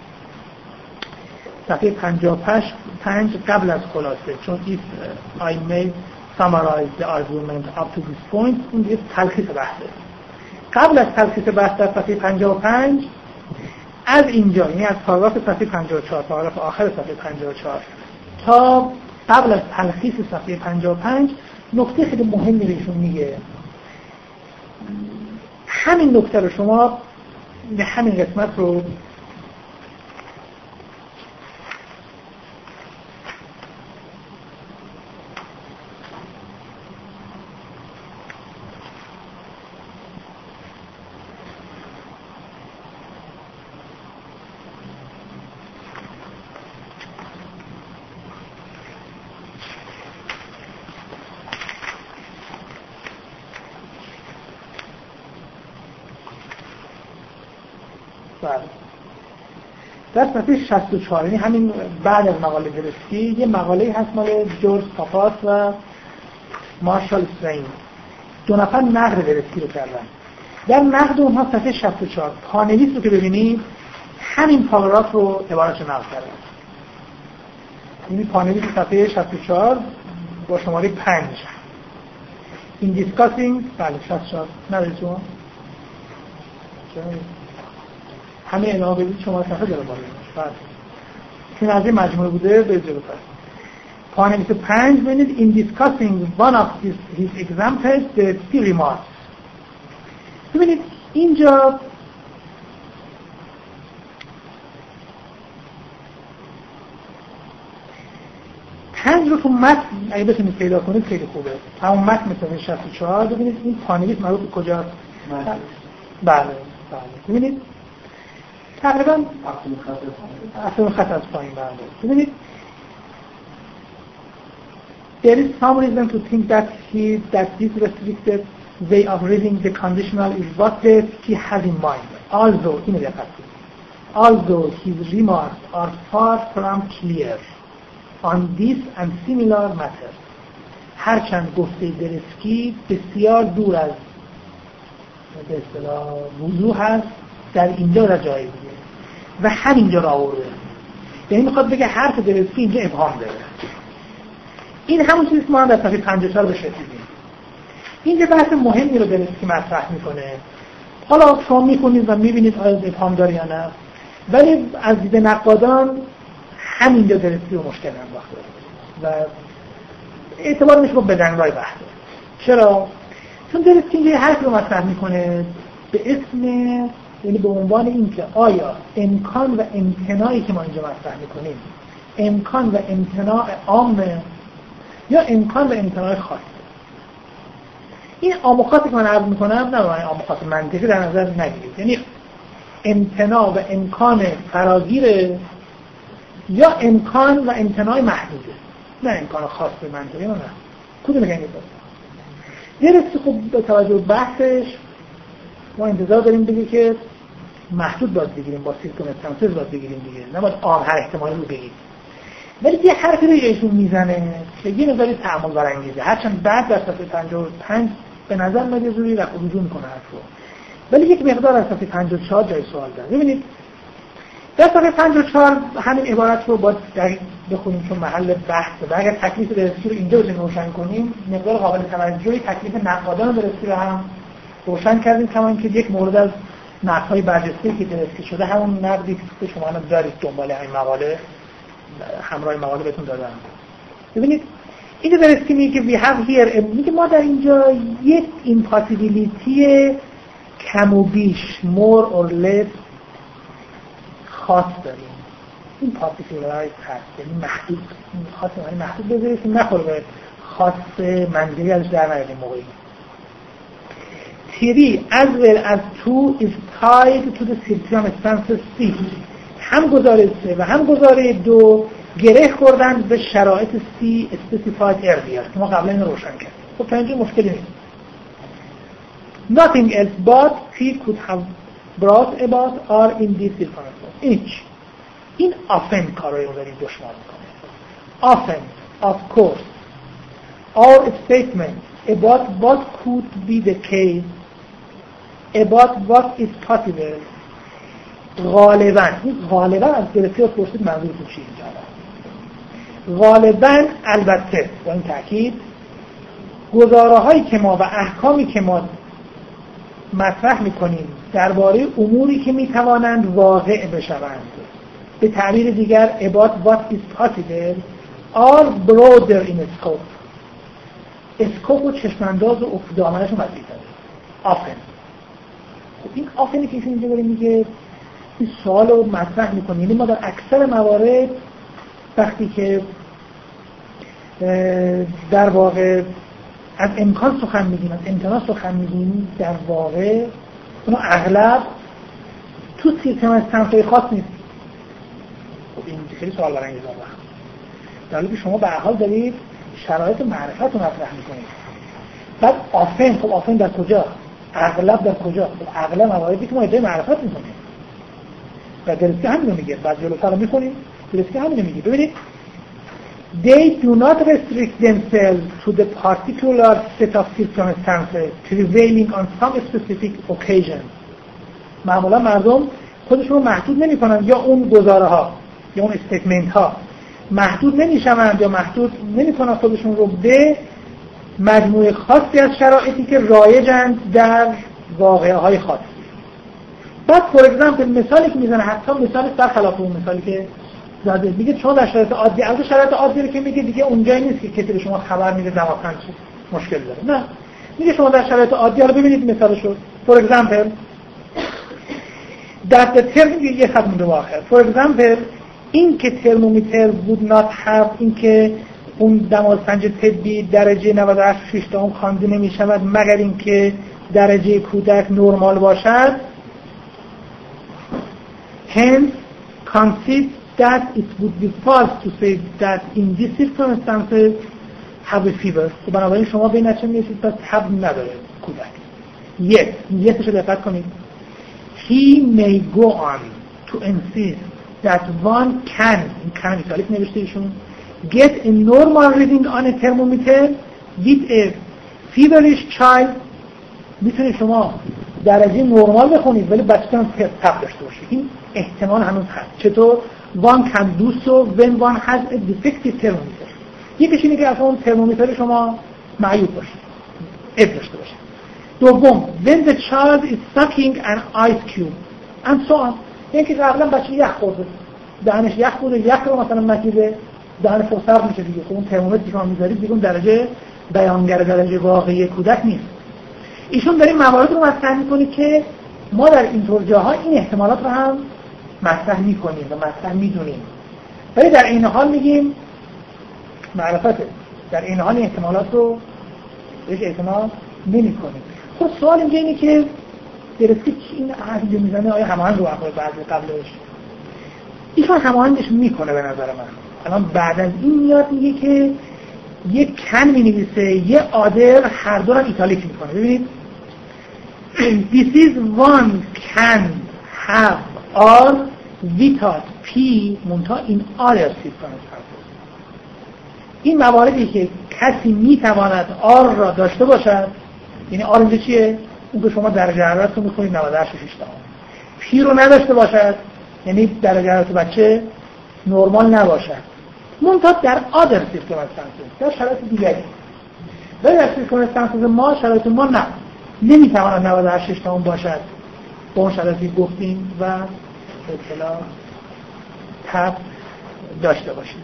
Speaker 1: صفحه 55 قبل از خلاصه، چون if I may summarize the argument up to this point، این دیگه تلخیص بحثه. قبل از تلخیص بحث در صفحه 55 از اینجا، یعنی از پاراگراف صفحه 54 پاراگراف آخر صفحه 54 تا قبل از تلخیص صفحه 55 نکته خیلی مهمی ایشون میگه. همین نکته رو شما به همین قسمت رو در صفحه 64، یعنی همین بعد از مقاله درستی، یه مقاله هست مال جورج پاپاس و مارشال استرین، دو نفر نقد درستی رو کردن. در نقد اونها صفحه 64 پانویس رو که ببینید همین پاراگراف رو عبارتش نقد کردن. یعنی پانویس صفحه 64 با شماره 5 in discussing، بله 64 ندارید شما؟ همه اینا بدید شما صفحه داره بالا. بله. چون از این مجموعه بوده به جلوتر. پانویس 5 ببینید in discussing one of his examples the theory remarks. ببینید اینجا پنج رو تو متن اگه بتونید پیدا کنید خیلی خوبه. همون متن مثل 64 ببینید این پانویس مربوط به کجاست؟ بله. ببینید تقریبا اصلا خط از پایین برده. ببینید there is some reason to think that this restricted way of reading the conditional is what he has in mind. Although his remarks are far from clear on this and similar matters. هرچند گفته درسکی بسیار دور از به اصطلاح وضوح هست در اینجا را جای دیگه و همینجا را آورده. یعنی میخواد بگه حرف درستی اینجا ابهام داره. این همون چیزی که ما هم در صفحه 54 بهش رسیدیم. اینجا بحث مهمی رو درستی مطرح میکنه. حالا شما میخونید و میبینید آیا ابهام داره یا نه، ولی از دید نقادان همینجا درستی و مشکل انداخته و اعتبار میشه به دنگای بحثه. چرا؟ چون درستی اینجا حرف رو مطرح میکنه به اسم، یعنی به عنوان این که آیا امکان و امتناعی که ما اینجا مطرح میکنیم امکان و امتناع عامه یا امکان و امتناع خاصه. این آموخاتی که من عرض میکنم نه معنی آموخات منطقی در نظر نگیرید، یعنی امتناع و امکان فراگیره یا امکان و امتناع محدوده، نه امکان خاص منطقی نه. کدوم میگن درستی؟ خب به توجه به بحثش ما انتظار داریم بگیم که محدود باید بگیریم، با سیستم استانسز باید بگیریم دیگه، نباید هر احتمالی رو بگیریم. ولی یه حرفی رو ایشون میزنه که یه مقداری تأمل برانگیزه، هرچند بعد در صفحه 55 به نظر میاد یه جوری رجوع میکنه حرفو، ولی یک مقدار از صفحه 54 جای سوال داره. ببینید در صفحه 54 همین عبارت رو باید بخونیم چون محل بحثه و اگر تکلیف درستی رو اینجا بتونیم روشن کنیم مقدار قابل توجهی تکلیف نقادان درستی رو هم روشن کردیم، کما اینکه یک مورد از نقدهای برجسته که درستی شده همون نقدی که شما الان دارید دنبال این مقاله همراه مقاله بهتون دادم. ببینید اینجا درستی میگه که we have here میگه ما در اینجا یک impossibility کم و بیش more or less خاص داریم. این particularize هست یعنی محدود، خاص یعنی محدود بذارید که نخوره به خاص منظری ازش در نیاریم موقعی. Theory as well as 2 is tied to the circumstances C. هم گزاره 3 و هم گزاره 2 گره خوردن به شرایط C specified earlier که ما قبلا اینو روشن کردیم. خب تا اینجا مشکلی نیست. Nothing else but he could have brought about are in these circumstances. این often کارایی رو داریم دشمن میکنه. Often, of course, our statement about what could be the case, about what is possible, غالباً از درستی پرسید منظورتون چیه اینجا؟ غالباً البته با این تأکید گزاره هایی که ما و احکامی که ما مطرح میکنیم درباره اموری که میتوانند واقع بشوند، به تعبیر دیگر about what is possible are broader in scope. اسکوپ و چشمانداز و افدامنش رو مدید داره. often. خب این often که ایشون اینجا داره میگه این سوال رو مطرح میکنه، یعنی ما در اکثر موارد وقتی که در واقع از امکان سخن میگیم، از امکانات سخن میگیم، در واقع اونو اغلب تو سیرکمستنس‌های خاص نیست. خب این خیلی سوال برانگیزه وقت در حالی که شما به هر حال دارید شرایط معرفت رو مطرح میکنید. بعد آفن، خب آفن در کجا؟ اغلب در کجا؟ خب اغلب مواردی که ما ادعای معرفت میکنیم و درستی همین رو میگه. بعد جلوتر رو میخونیم درستی همین رو میگه. ببینید they do not restrict themselves to the particular set of circumstances prevailing on some specific occasion. معمولا مردم خودشون رو محدود نمی کنن یا اون گزاره ها یا اون استیتمنت ها محدود نمیشوند یا محدود نمی کنن خودشون رو به مجموعه خاصی از شرایطی که رایجند در واقعه های خاصی. بعد فور اگزامپل مثالی که میزنه حتی مثالش برخلاف اون مثالی که زده، میگه شما در شرایط عادی، البته شرایط عادی رو که میگه دیگه اونجایی نیست که کسی به شما خبر میده دماغتون مشکل داره، نه میگه شما در شرایط عادی رو ببینید مثالشو. فور اگزامپل در ترم یه خط مونده آخر. فور اگزامپل این که ترمومتر would not have، این که اون دماسنج طبی درجه 98 تا اون خوانده نمیشود مگر اینکه درجه کودک نرمال باشد. hence concedes that it would be false to say that in these circumstances have a fever. و بنابراین شما به این نتیجه میرسید پس تب نداره کودک. یسش رو دقت کنید. He may go on to insist that one can ایتالیک نوشته ایشون get a normal reading on a thermometer with a feverish child. میتونید شما درجه نرمال بخونید ولی بچه‌تون تب داشته باشه. این احتمال هنوز هست. چطور؟ one can do so when one has a defective thermometer. یکیش اینه که اصلا اون ترمومتر شما معیوب باشه، عیب داشته باشه. دوم when the child is sucking an ice cube and so on. یعنی که قبلا بچه یخ خورده، دهنش یخ بوده، یخ رو مثلا مکیده، دهن فرصت میشه دیگه. خب اون ترمومتری که شما میذارید دیگه اون درجه بیانگر درجه واقعی کودک نیست. ایشون داریم موارد رو مطرح میکنه که ما در اینطور جاها این احتمالات رو هم مطرح میکنیم و مطرح میدونیم، ولی در این حال میگیم معرفته، در این حال احتمالات رو بهش اعتماد نمیکنیم. خب سوال اینه که درستی که این حرفی میزنه آیا هماهنگ رو اخواه بعد قبلش؟ ایشون هماهنگش میکنه به نظر من. الان بعد از این میاد میگه که یه کن می‌نویسه، یه آدر، هر دو رو ایتالیک میکنه. ببینید this is one can have or without p منتها in other circumstances. این مواردی که کسی میتواند آر را داشته باشد، یعنی آر اینجا چیه؟ اون که شما درجه حرارت رو میخونید 98.6 پی رو نداشته باشد، یعنی درجه حرارت بچه نرمال نباشد، منتها در آدر سیرکمستانسز، در شرایط دیگری. ولی در سیرکمستانسز ما، شرایط ما نه، نمیتواند 98.6 باشد با اون شرایطی گفتیم و اطلاع تب داشته باشیم.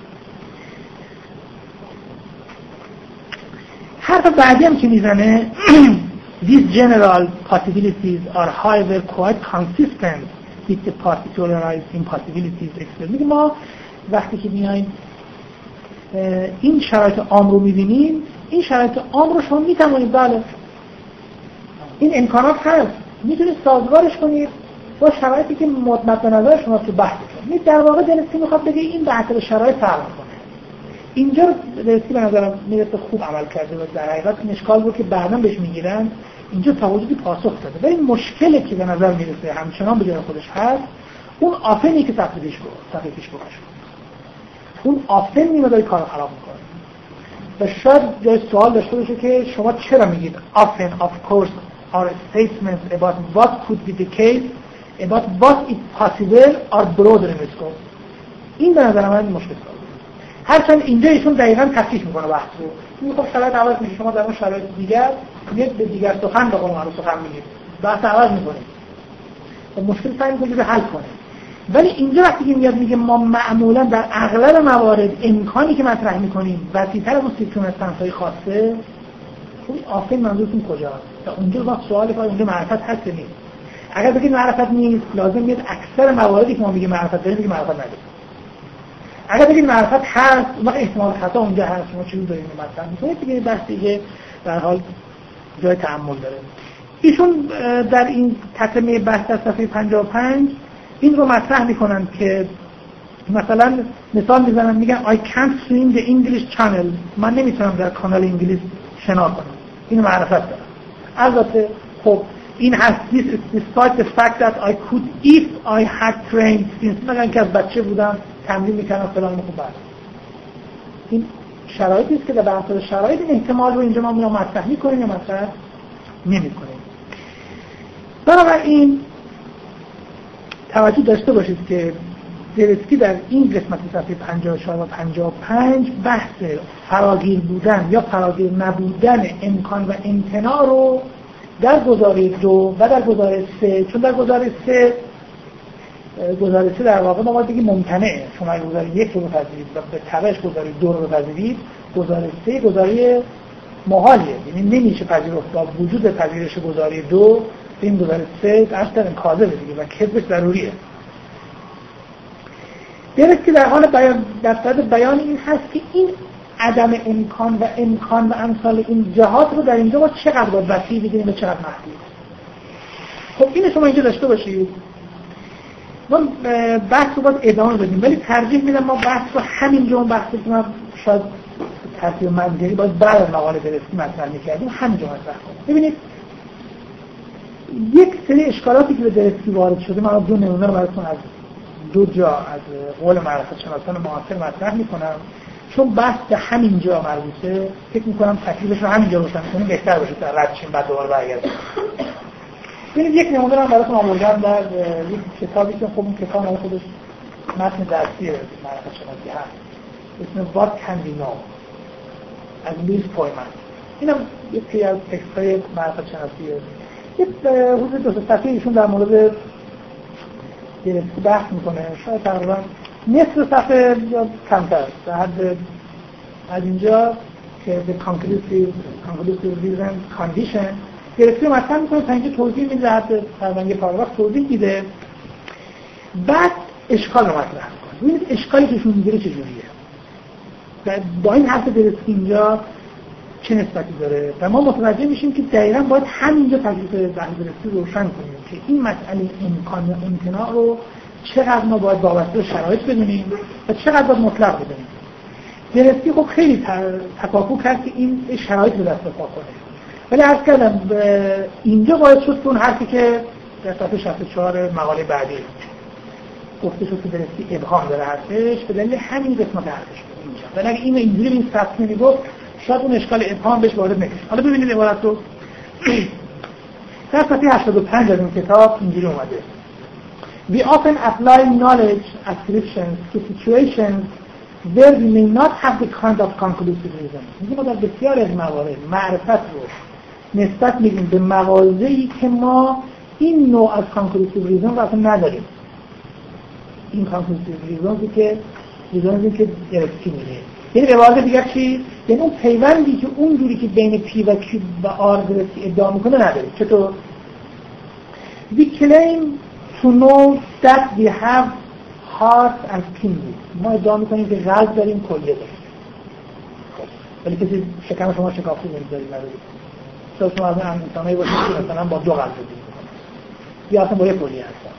Speaker 1: حرف بعدی هم که میزنه these general possibilities are however quite consistent with the particularized impossibilities. میگه ما وقتی که میایم این شرایط عام رو میبینیم، این شرایط عام رو شما میتوانید بله این امکانات هست، میتونید سازگارش کنید با شرایطی که مد نظر شما تو بحث کنید. در واقع دلستی میخواد بگه این به اثر شرایط فرق کنه. اینجا دلستی به نظرم میرسه خوب عمل کرده و در حقیقت این اشکال بود که بعداً بهش میگیرن اینجا تواجدی پاسخ داده. ولی مشکلی که به نظر میرسه همچنان به جای خودش هست، اون آفنی که صفحه پیش بکنش اون آفن میمداری کار خراب میکنه. و شاید جای سوال داشته باشه که شما چرا میگید often of course are statements about what could be the case about what is possible or broader in scope. این به نظر من مشکل داره. هرچند اینجا ایشون دقیقاً تصحیح میکنه بحث رو. میگه خب شرایط عوض میشه، شما در اون شرایط دیگر میاد به دیگر سخن به قول معروف سخن میگید، بحث عوض میکنید و مشکل سعی میکنید به حل کنه. ولی اینجا وقتی که میاد میگه ما معمولا در اغلب موارد امکانی که مطرح میکنیم وسیع‌تر از اون سیرکمستانس‌های خاصه، خب آفن منظورتون کجاست؟ تا اونجا وقت سوالی که اونجا معرفت هست نیست. اگر بگید معرفت نیست، لازم میاد اکثر مواردی که ما میگیم معرفت داریم میگیم معرفت نداریم. اگر بگید معرفت هست، وقت احتمال خطا اونجا هست، شما چیزی دارید مطرح میکنید دیگه، بحث دیگه در حال جای تأمل داره. ایشون در این تتمه بحث در صفحه 55 این رو مطرح میکنن که مثلا مثال میزنن، میگن I can't swim the English channel، من نمیتونم در کانال انگلیس شنا کنم. این معرفت داره. البته خب این هست despite the fact that I could if I had trained since، مگن که از بچه بودم تمرین میکنم فلان خوب بعد. این شرایطی است که در بحث شرایط این احتمال رو اینجا ما مطرح میکنیم یا مطرح نمیکنیم. بنابراین توجه داشته باشید که درستی در این قسمت صفحه 54 و 55 بحث فراگیر بودن یا فراگیر نبودن امکان و امتناع رو در گزاره 2 و در گزاره 3، چون در گزاره 3 در واقع ما باید بگیم ممتنعه، شما گزاره 1 رو بپذیرید و به تبعش گزاره 2 رو بپذیرید، گزاره 3 گزاره محالیه، یعنی نمیشه پذیرفت با وجود پذیرش گزاره 2 این گزاره 3 اصلا کاذبه دیگه و کذبش ضروریه. درست که در حال بیان این هست که این عدم امکان و امثال این جهات رو در اینجا ما چقدر باید وسیع بگیریم و چقدر محدود. خب اینو شما اینجا داشته باشید. ما بحث رو باید ادامه بدیم، ولی ترجیح میدم ما بحث رو همینجا اون بحثی که ما شاید ترتیب منظری باید بعد از مقاله درستی مطرح می‌کردیم همینجا مطرح کنیم. ببینید یک سری اشکالاتی که به درستی وارد شده، من دو نمونه رو براتون از دو جا از قول معرفت شناسان معاصر مطرح میکنم، چون بحث به همینجا مربوطه. فکر میکنم تکلیفش رو همینجا روشن کنیم بهتر باشه تا رد شیم بعد دوباره برگردیم. ببینید یک نمونه رو براتون آوردم در یک کتابی که خب اون کتاب مال خودش متن درسی معرفت شناسی هست، اسم What Can We Know از لوئیس پویمن. اینم یکی از تکست‌های معرفت شناسیه. یک حدود 2 صفحه ایشون در مورد درستی بحث میکنه، شاید تقریبا نصف صفحه یا کمتر، در حد از اینجا که the conclusive reason condition درستی رو مطرح میکنه تا اینجا توضیح میده، حد تقریبا یه پاراگراف توضیح میده، بعد اشکال رو مطرح میکنه. ببینید اشکالی که ایشون میگیره چجوریه با این حرف درستی اینجا چه نسبتی داره و ما متوجه میشیم که دقیقاً باید همینجا تکلیف بحث درستی روشن کنیم که این مسئله امکان و امتناع رو چقدر ما باید وابسته به شرایط بدونیم و چقدر باید مطلق بدونیم. درستی خب خیلی تکاپو کرد که این شرایط رو دست پا کنه، ولی عرض کردم اینجا باید شد اون حرفی که در صفحه 64 مقاله بعدی گفته شد که درستی ابهام داره حرفش، به دلیل همین قسمت حرفش اینجا. ولی اگه این اینجوری به این سطح نمیگفت شاید اون اشکال ابهام بهش وارد نمیشه. حالا ببینید عبارت رو در صفحه 85 از این کتاب اینجوری اومده: We often apply knowledge ascriptions to situations where we may not have the kind of conclusive reason. میگه ما در بسیاری از موارد معرفت رو نسبت میدیم به مواضعی که ما این نوع از conclusive reason رو اصلا نداریم. این conclusive reasons که درستی میگه. یعنی به واقع دیگر چی؟ یعنی اون پیوندی که اونجوری که بین پی و کیو و آر درستی ادعا میکنه نداریم. چطور؟ We claim to know that we have heart and kidney. ما ادعا میکنیم که قلب داریم، کلیه داریم. ولی کسی شکم شما شکافته نمیذارید ندارید. شما از این انسانایی باشید که مثلا با 2 قلب دارید یا اصلا با 1 کلیه هستن.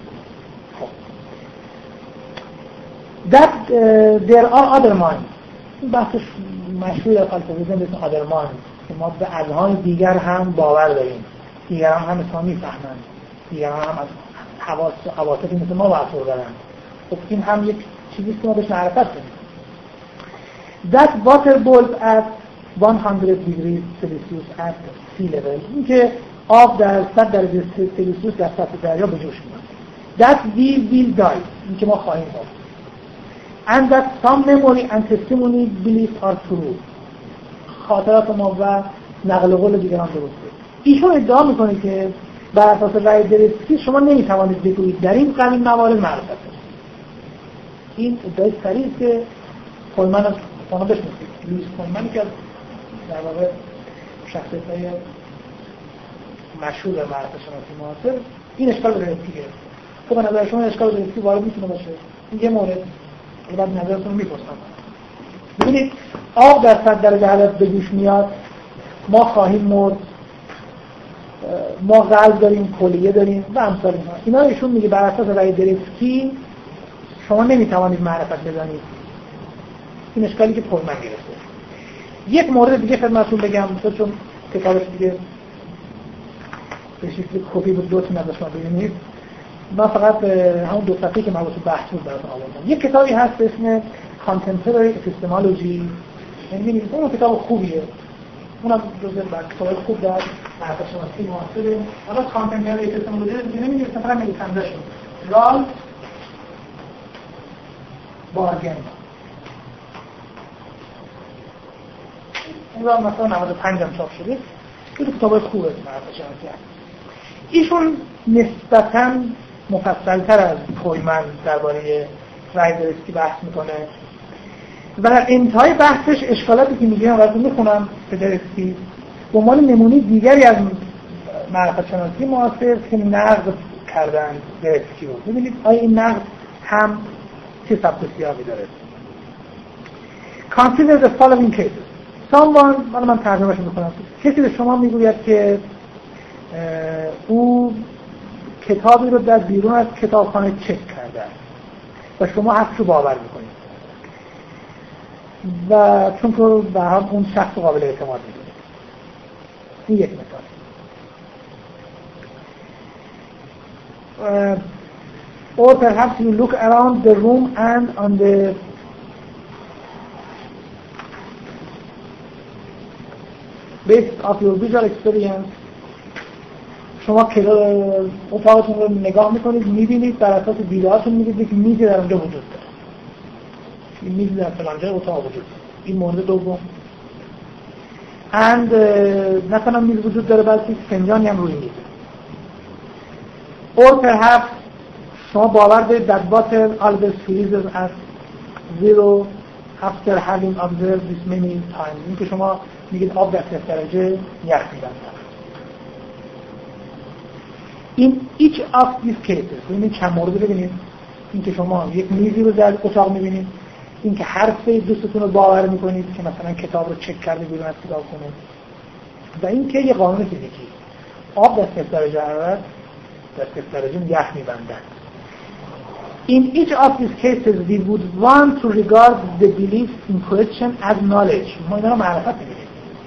Speaker 1: That there are other minds. این بحثش مشهور در فلسفه به اسم other minds که ما به اذهان دیگر هم باور داریم، دیگران هم اسم میفهمند، دیگران هم از حواستی مثل ما برخورد دارن. خب این هم یک چیزی که ما بهش معرفت داریم. That water boils at 100 degrees Celsius at sea level. این که آب در 100 درجه سلسیوس در سطح دریا به جوش میاد. That we will die. این که ما خواهیم مرد. And that some memory and testimony beliefs are true. خاطرات ما و نقل قول دیگران درسته. ایشون ادعا میکنه که بر اساس رأی درستی شما نمیتوانید بگویید در این قبیل موارد معرفت است. این ادعای صریح است که کولمن از شما بشناسید. لوئیس کولمن که در واقع شخصیت‌های مشهور در معرفت شناسی معاصر این اشکال رو درستی گرفت. خب به نظر شما اشکال درستی وارد میتونه باشه؟ این یه مورد بعد نظرتون رو میپرسم. ببینید آب در 100 درجه حرارت به جوش میاد، ما خواهیم مرد، ما قلب داریم، کلیه داریم و امثال اینها. اینا ایشون میگه بر اساس رأی درستی شما نمیتوانید معرفت بزنید. این اشکالی که کولمن گرفته. یک مورد دیگه خدمتتون بگم چون کتابش دیگه به شکل کپی بود، 2 تا ازش ما ببینید. من فقط همون 2 صفحه‌ای که مربوط به بحث بود براتون آوردم. یک کتابی هست به اسم Contemporary Epistemology. یعنی اون کتاب خوبیه. اونم جزء کتابای خوب در معرفت شناسی معاصره. حالا Contemporary Epistemology دیگه نمی‌نویسه، فقط نویسنده‌شون رالف بارگن. اون رو مثلا 95 هم چاپ شده. این کتابای خوبه معرفت شناسی هست. ایشون نسبتاً مفصل‌تر از کولمن درباره رأی درستی بحث میکنه و در انتهای بحثش اشکالاتی که میگه براتون میخونم به درستی به عنوان نمونه دیگری از معرفت شناسی معاصر که نقد کردن درستی رو. ببینید آیا این نقد هم چه سبک سیاقی داره. Consider the following cases. Someone، من ترجمه‌اش میکنم، کسی به شما میگوید که او کتابی رو در بیرون از کتابخانه چک کرده و شما حقش رو باور میکنید و چون که به هم اون شخص قابل اعتماد میدونید. این یک مثال. Or perhaps you look around the room and on the basis of your visual experience شما اتاقتون رو نگاه میکنید، میبینید بر اساس دیدهاتون میدید که میزی در اونجا وجود داره. این میزی در فلان جای اتاق وجود داره. این مورد دوم. and نه تنها میز وجود داره بلکه فنجانی هم روی میزه. or perhaps شما باور دارید that water always freezes at 0 after having observed this many times. این که شما میگید آب در 0 درجه یخ میبنده. این each of these cases، ببینید چند مورد ببینید. این که شما یک میزی رو در اتاق میبینید، این که حرف دوستتون رو باور میکنید که مثلا کتاب رو چک کرده بیرون از کتاب کنه، و این که یه قانون فیزیکی آب در 0 درجه حرارت در 0 درجه یخ میبندن. In each of these cases we would want to regard the beliefs in question as knowledge. ما اینا رو معرفت میگیم.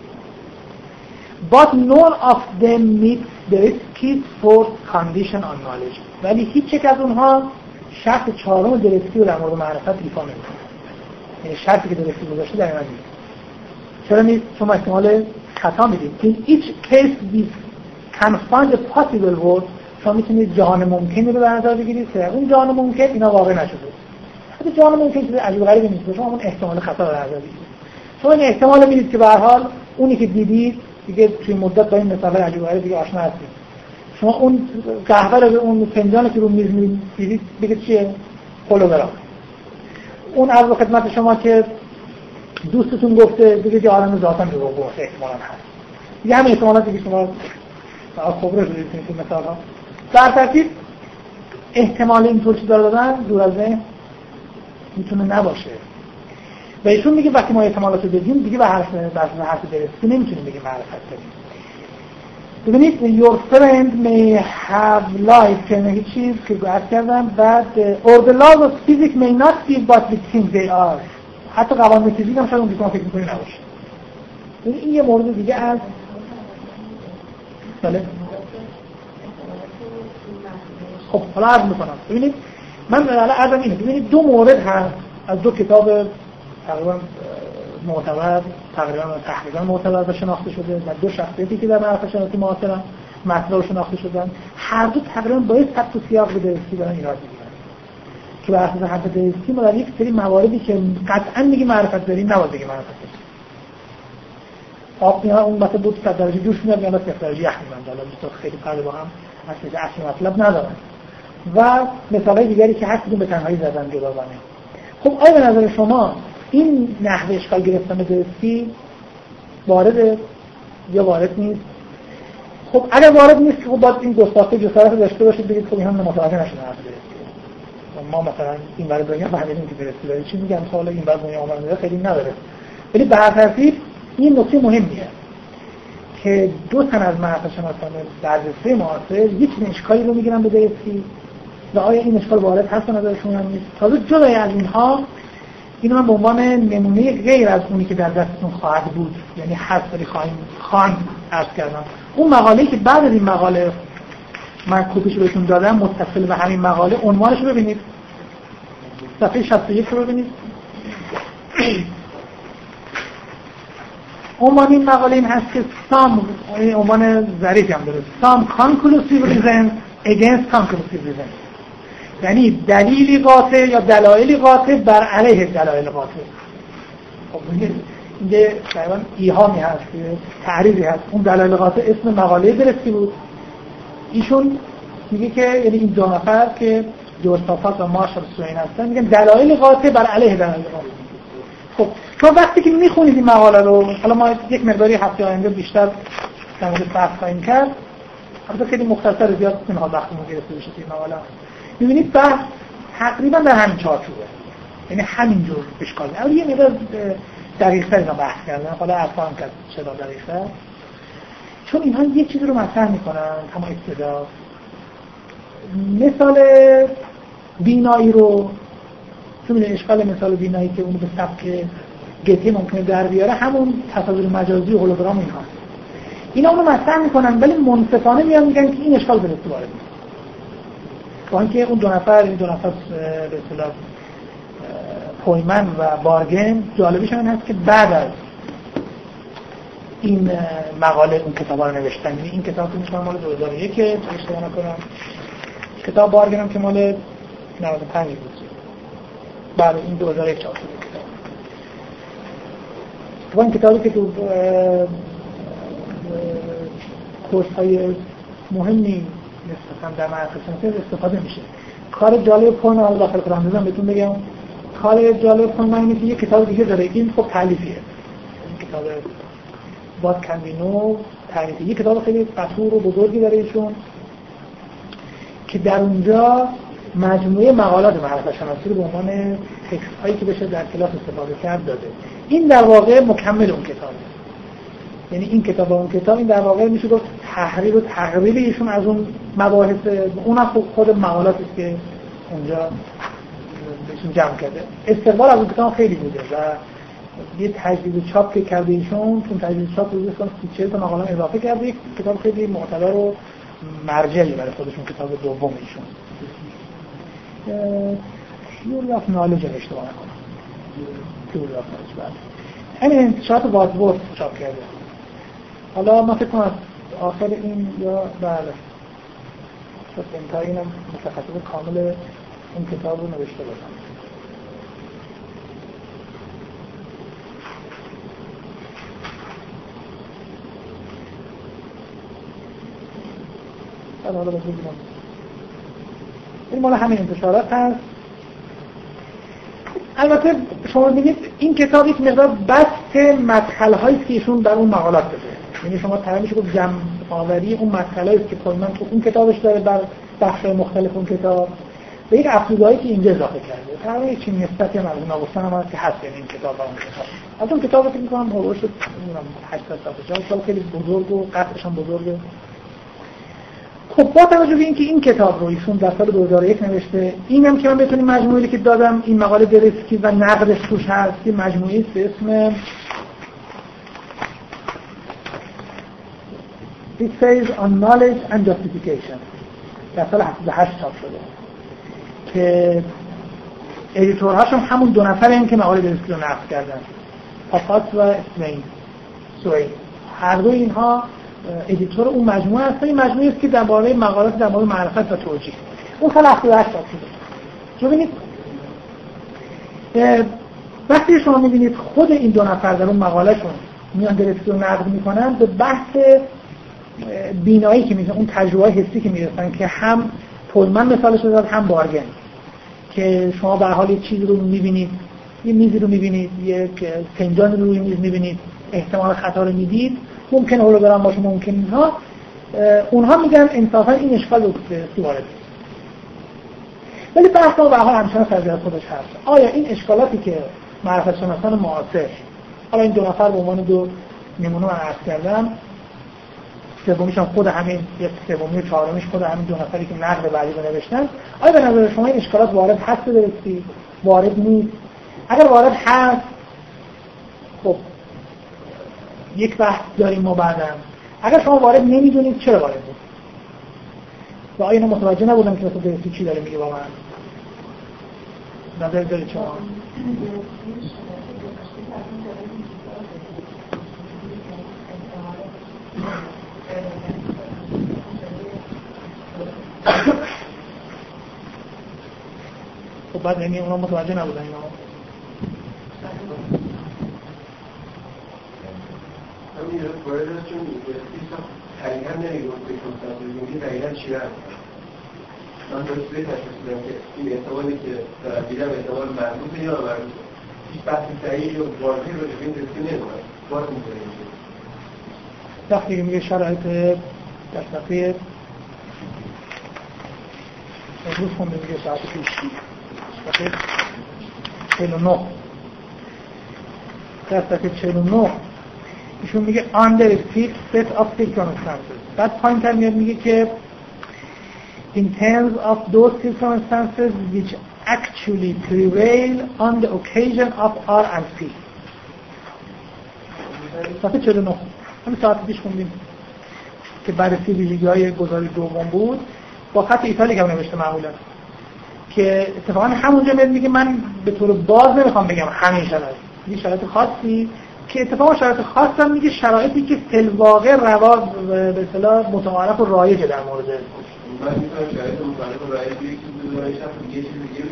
Speaker 1: But none of them meets the risky fourth condition on knowledge. ولی هیچ یک از اونها شرط چهارم درستی رو در مورد معرفت ایفا نمی‌کنه. یعنی شرطی که درستی گذاشته در این نیست. چرا نیست؟ چون احتمال خطا میدید. In each case we can find a possible world. شما میتونید جهان ممکنی رو در نظر بگیرید که اون جهان ممکن اینا واقع نشده. حتی جهان ممکن چیز عجیب غریبی نیست. شما اون احتمال خطا رو در نظر بگیرید. شما این احتمال میدید که به هر حال اونی که دیدید دیگه توی مدت با این مثال عجیب غریب دیگه آشنا هستید. شما اون قهوه رو اون فنجانی که رو میز می‌دید بگید چیه؟ هولوگرام. اون عرض خدمت شما که دوستتون گفته بگید عالم ذاتاً رو گفته احتمالاً هست. دیگه همین احتمالاتی که شما خبره شدید این مثال‌ها. در ترتیب احتمال اینطور چیزا رو دادن دور از ذهن میتونه نباشه. و ایشون میگه وقتی ما احتمالات رو بدیم دیگه به حرف درستی نمیتونیم بگیم معرفت داریم. ببینید your friend may have lied که هیچ چیز که گفت کردم بعد or the laws of physics may not be what we think they are. حتی قوانین فیزیک هم شاید اون که ما فکر می‌کنیم نباشه. این یه مورد دیگه از بله. خب حالا عرض میکنم. ببینید من حالا عرضم اینه. ببینید دو مورد هست از دو کتاب تقریبا معتبر تقریبا معتبر و شناخته شده و دو شخصیتی که در معرفت شناسی معاصرن مطلب شناخته شدن. هر دو تقریبا با یک خط و سیاق به درستی دارن ایراد میگیرن که بر اساس حرف درستی ما در یک سری مواردی که قطعا میگه معرفت داریم نباید بگیم معرفت داریم. آب میاد اون مثلا بود 100 درجه جوش میاد یا 100 درجه یخ میاد. حالا تو خیلی فرق با هم اصلا مطلب ندارن. و مثالای دیگری که هر کدوم به تنهایی زدن جداگانه. خب آیا به نظر شما این نحوه اشکال گرفتن درستی وارده یا وارد نیست؟ خب اگر وارد نیست که خب باید این گستاخی جسارت داشته باشید بگید خب این هم متوجه نشده حرف درستی. ما مثلا این برای دنیا فهمیدیم که درستی داره چی میگم حالا این برای دنیا آمده خیلی نداره. ولی به هر ترتیب این نکته مهمیه که دو تن از معرفت شناسان برجسته معاصر یک اشکالی رو میگیرن به درستی و آیا این اشکال وارد هست یا نظرشون هم نیست. تازه جدای از اینها اینو من به عنوان نمونه غیر از اونی که در دستتون خواهد بود یعنی هر سری خواهیم عرض کردم. اون مقاله‌ای که بعد از این مقاله من کپیشو بهتون دادم متصل به همین مقاله عنوانش رو ببینید صفحه 61 رو ببینید. عنوان این مقاله این هست که عنوان ظریفی هم داره Some conclusive reasons against conclusive reasons یعنی دلیلی قاطع یا دلایلی قاطع بر علیه دلایل قاطع. خب اینجا تقریبا ایهامی هست تعریضی هست. اون دلایل قاطع اسم مقاله درستی بود. ایشون میگه که یعنی این دو نفر که جورستافات و مارشال سوین هستن میگن دلایل قاطع بر علیه دلایل قاطع. خب تو وقتی که میخونید این مقاله رو حالا ما یک مقداری هفته آینده بیشتر در مورد بحث خواهیم کرد. البته خیلی مختصر زیاد نمیخواد وقتمون گرفته بشه این مقاله. می‌بینید بحث تقریبا در همین چارچوبه. یعنی همینجور اشکال داره. ولی یه مقدار دقیق‌تر اینا بحث کردن. حالا عرفان کرد چرا دقیق‌تر؟ چون اینها یک چیزی رو مطرح می‌کنن همون ابتدا. مثال بینایی رو چون اشکال مثال بینایی که اون به سبک گتی ممکنه در بیاره همون تصاویر مجازی و هولوگرام اینها. اینا اون رو مطرح می‌کنن ولی منصفانه میان میگن که این اشکال درست وارد نیست. با اینکه اون دو نفر به اصطلاح پویمن و بارگن جالبیش این هست که بعد از این مقاله اون کتابا رو نوشتن. یعنی این کتاب که مال 2001 که اشتباه نکنم کتاب بارگن هم که مال 95 بود. بعد این 2001 چاپ شده کتاب. و این کتابی که تو کورس‌های مهمی نسبتاً در معرفت شناسی استفاده میشه. کار جالب پویمن رو داخل خودم دادم بهتون بگم. کار جالب پویمن اینه که یک کتاب دیگه داره. این خب تالیفیه. این کتاب What Can We Know تالیفیه. یک کتاب خیلی قطور و بزرگی داره ایشون که در اونجا مجموعه مقالات معرفت شناسی رو به عنوان تکست هایی که بشه در کلاس استفاده کرد داده. این در واقع مکمل اون کتابه. یعنی این کتاب و اون کتاب این در واقع میشه گفت تحریر و تقریب ایشون از اون مباحث اونم خود مقالاتی که اونجا بهشون جمع کرده. استقبال از اون کتاب خیلی بوده و یه تجدید چاپ که کرده ایشون، چون تجدید چاپ رو مثلا 40 تا مقاله اضافه کرده، یک کتاب خیلی معتبر و مرجعی برای خودشون، کتاب دوم ایشون Theory of Knowledge اشتباه نکنم، Theory of Knowledge بعد همین انتشارات واتورث چاپ کرده. حالا من فکر کنم آخر این یا بله شاید انتهای اینم متخصص کامل این کتاب رو نوشته باشم. حالا بگیم این مال همین انتشارات هست. البته شما ببینید این کتاب یک مقدار بست مدخل‌هایی است که ایشون در اون مقالات داده، یعنی شما میشه گفت جمع آوری اون مدخل‌هایی است که پولمن تو اون کتابش داره در بخش‌های مختلف اون کتاب و یک افزودهایی که اینجا اضافه کرده. تقریبا یک چیز نسبتی هم از اون گفتن هم هست که هست این کتاب و اون کتاب. از اون کتابی که می‌گم هولوش 800 صفحه خیلی بزرگ و قطعش هم بزرگه. خب با توجه به اینکه این کتاب رو ایشون در سال 2001 نوشته، اینم که من بتونیم مجموعه‌ای که دادم این مقاله درسکی و نقدش توش هست، یه مجموعه‌ای به اسم Essays on Knowledge and Justification در سال 78 چاپ شده که ادیتورهاش هم همون دو نفرن که مقاله درسکی رو نقد کردن، پاپات و اسمین سوئی. هر دو اینها ادیتور اون مجموعه هست. این مجموعه است که درباره مقالات در مورد معرفت و توجیه اون سال 78 چاپ شده. ببینید وقتی شما می‌بینید خود این دو نفر در اون مقالهشون میان درستی رو نقد میکنن به بحث بینایی که می‌کنن، اون تجربه حسی که میرسن که هم پولمن مثالش داد هم بارگن، که شما به حال یک چیزی رو می‌بینید، یه میزی رو می‌بینید، یک فنجان رو روی میز می‌بینید، احتمال خطا رو میدید، ممکن هولوگرام باشه، ممکن اینها. اونها میگن انصافا این اشکال رو وارد، ولی بحث ما به حال همچنان فرضیت خودش هست. آیا این اشکالاتی که معرفت شناسان معاصر، حالا این دو نفر به عنوان دو نمونه من عرض کردم، سومیش هم خود همین، یک سومی و چهارمیش خود همین دو نفری که نقد بعدی رو نوشتن، آیا به نظر شما این اشکالات وارد هست درستی؟ وارد نیست؟ اگر وارد هست، خب یک بحث داریم ما بعداً. اگر شما وارد نمیدونید چرا وارد بود و آیا اینا متوجه نبودن که مثلا درستی چی داره میگه با من؟ نظر دارید شما؟ خب بعد یعنی اونا متوجه نبودن اینا؟
Speaker 2: همین رو باید از چون حقیقا نمیگفت که کنسانتریزمی دقیقا چی هست. من باید سوی تشخیص بدم که این احتمالی که دارم دیدم احتمال مربوطه یا مربوطه. هیچ بحثی صحیحی و واضحی رو به این رسکی نمیدونم. باز می‌کنیم
Speaker 1: وقتی که میگه شرایط در صفحه امروز خونده میگه ساعت پیش صفحه 49 در صفحه 49 ایشون میگه under a fixed set of circumstances. بعد پایین تر میاد میگه که in terms of those circumstances which actually prevail on the occasion of R and P. صفحه 49 همین ساعت پیش خوندیم که بررسی ویژگی‌های گزارش دوم بود، با خط ایتالیک هم نوشته معمولا، که اتفاقا همونجا میگه من به طور باز نمیخوام بگم همین شرایط، یه شرایط خاصی که اتفاقا شرایط خاص هم میگه شرایطی که فی الواقع روا به اصطلاح متعارف و رایجه در مورد
Speaker 2: من می‌فهمم شرایط متعارف و رایجه یکی چیز رایج هست، یه چیز دیگه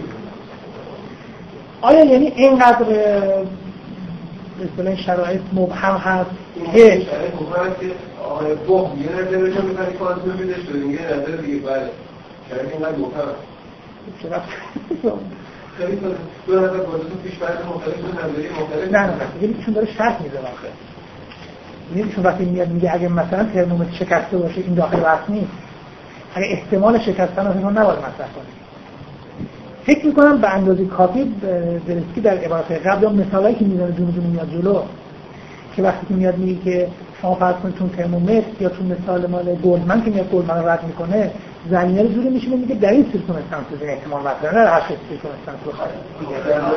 Speaker 1: آیا یعنی اینقدر به اصطلاح شرایط مبهم هست که
Speaker 2: شرایط مبهم هست که آقای بخ یه نظر بشم می‌کنی کانس ببینه شده میگه نظر دیگه بله شرایط اینقدر مبهم
Speaker 1: چرا
Speaker 2: خیلی دو نظر بازتون پیش برد مختلف و نظری مختلف
Speaker 1: نه ببینید چون داره شرط میزه آخه. ببینید چون وقتی میاد میگه اگه مثلا ترمومتر شکسته باشه این داخل بحث نیست، اگه احتمال شکستن از اینها نباید مطرح کنید. فکر میکنم به اندازه کافی درستی در عبارت قبل اون مثالایی که میزنه جون میاد جلو، که وقتی که میاد میگه که شما فرض کنید چون ترمومتر یا چون مثال مال گلدمن که میاد گلدمن رو رد میکنه زمینه رو جوری میشینه میگه در این سیرکمستانس این احتمال مطرحه نه هر سیرکمستانس بخواد دیگه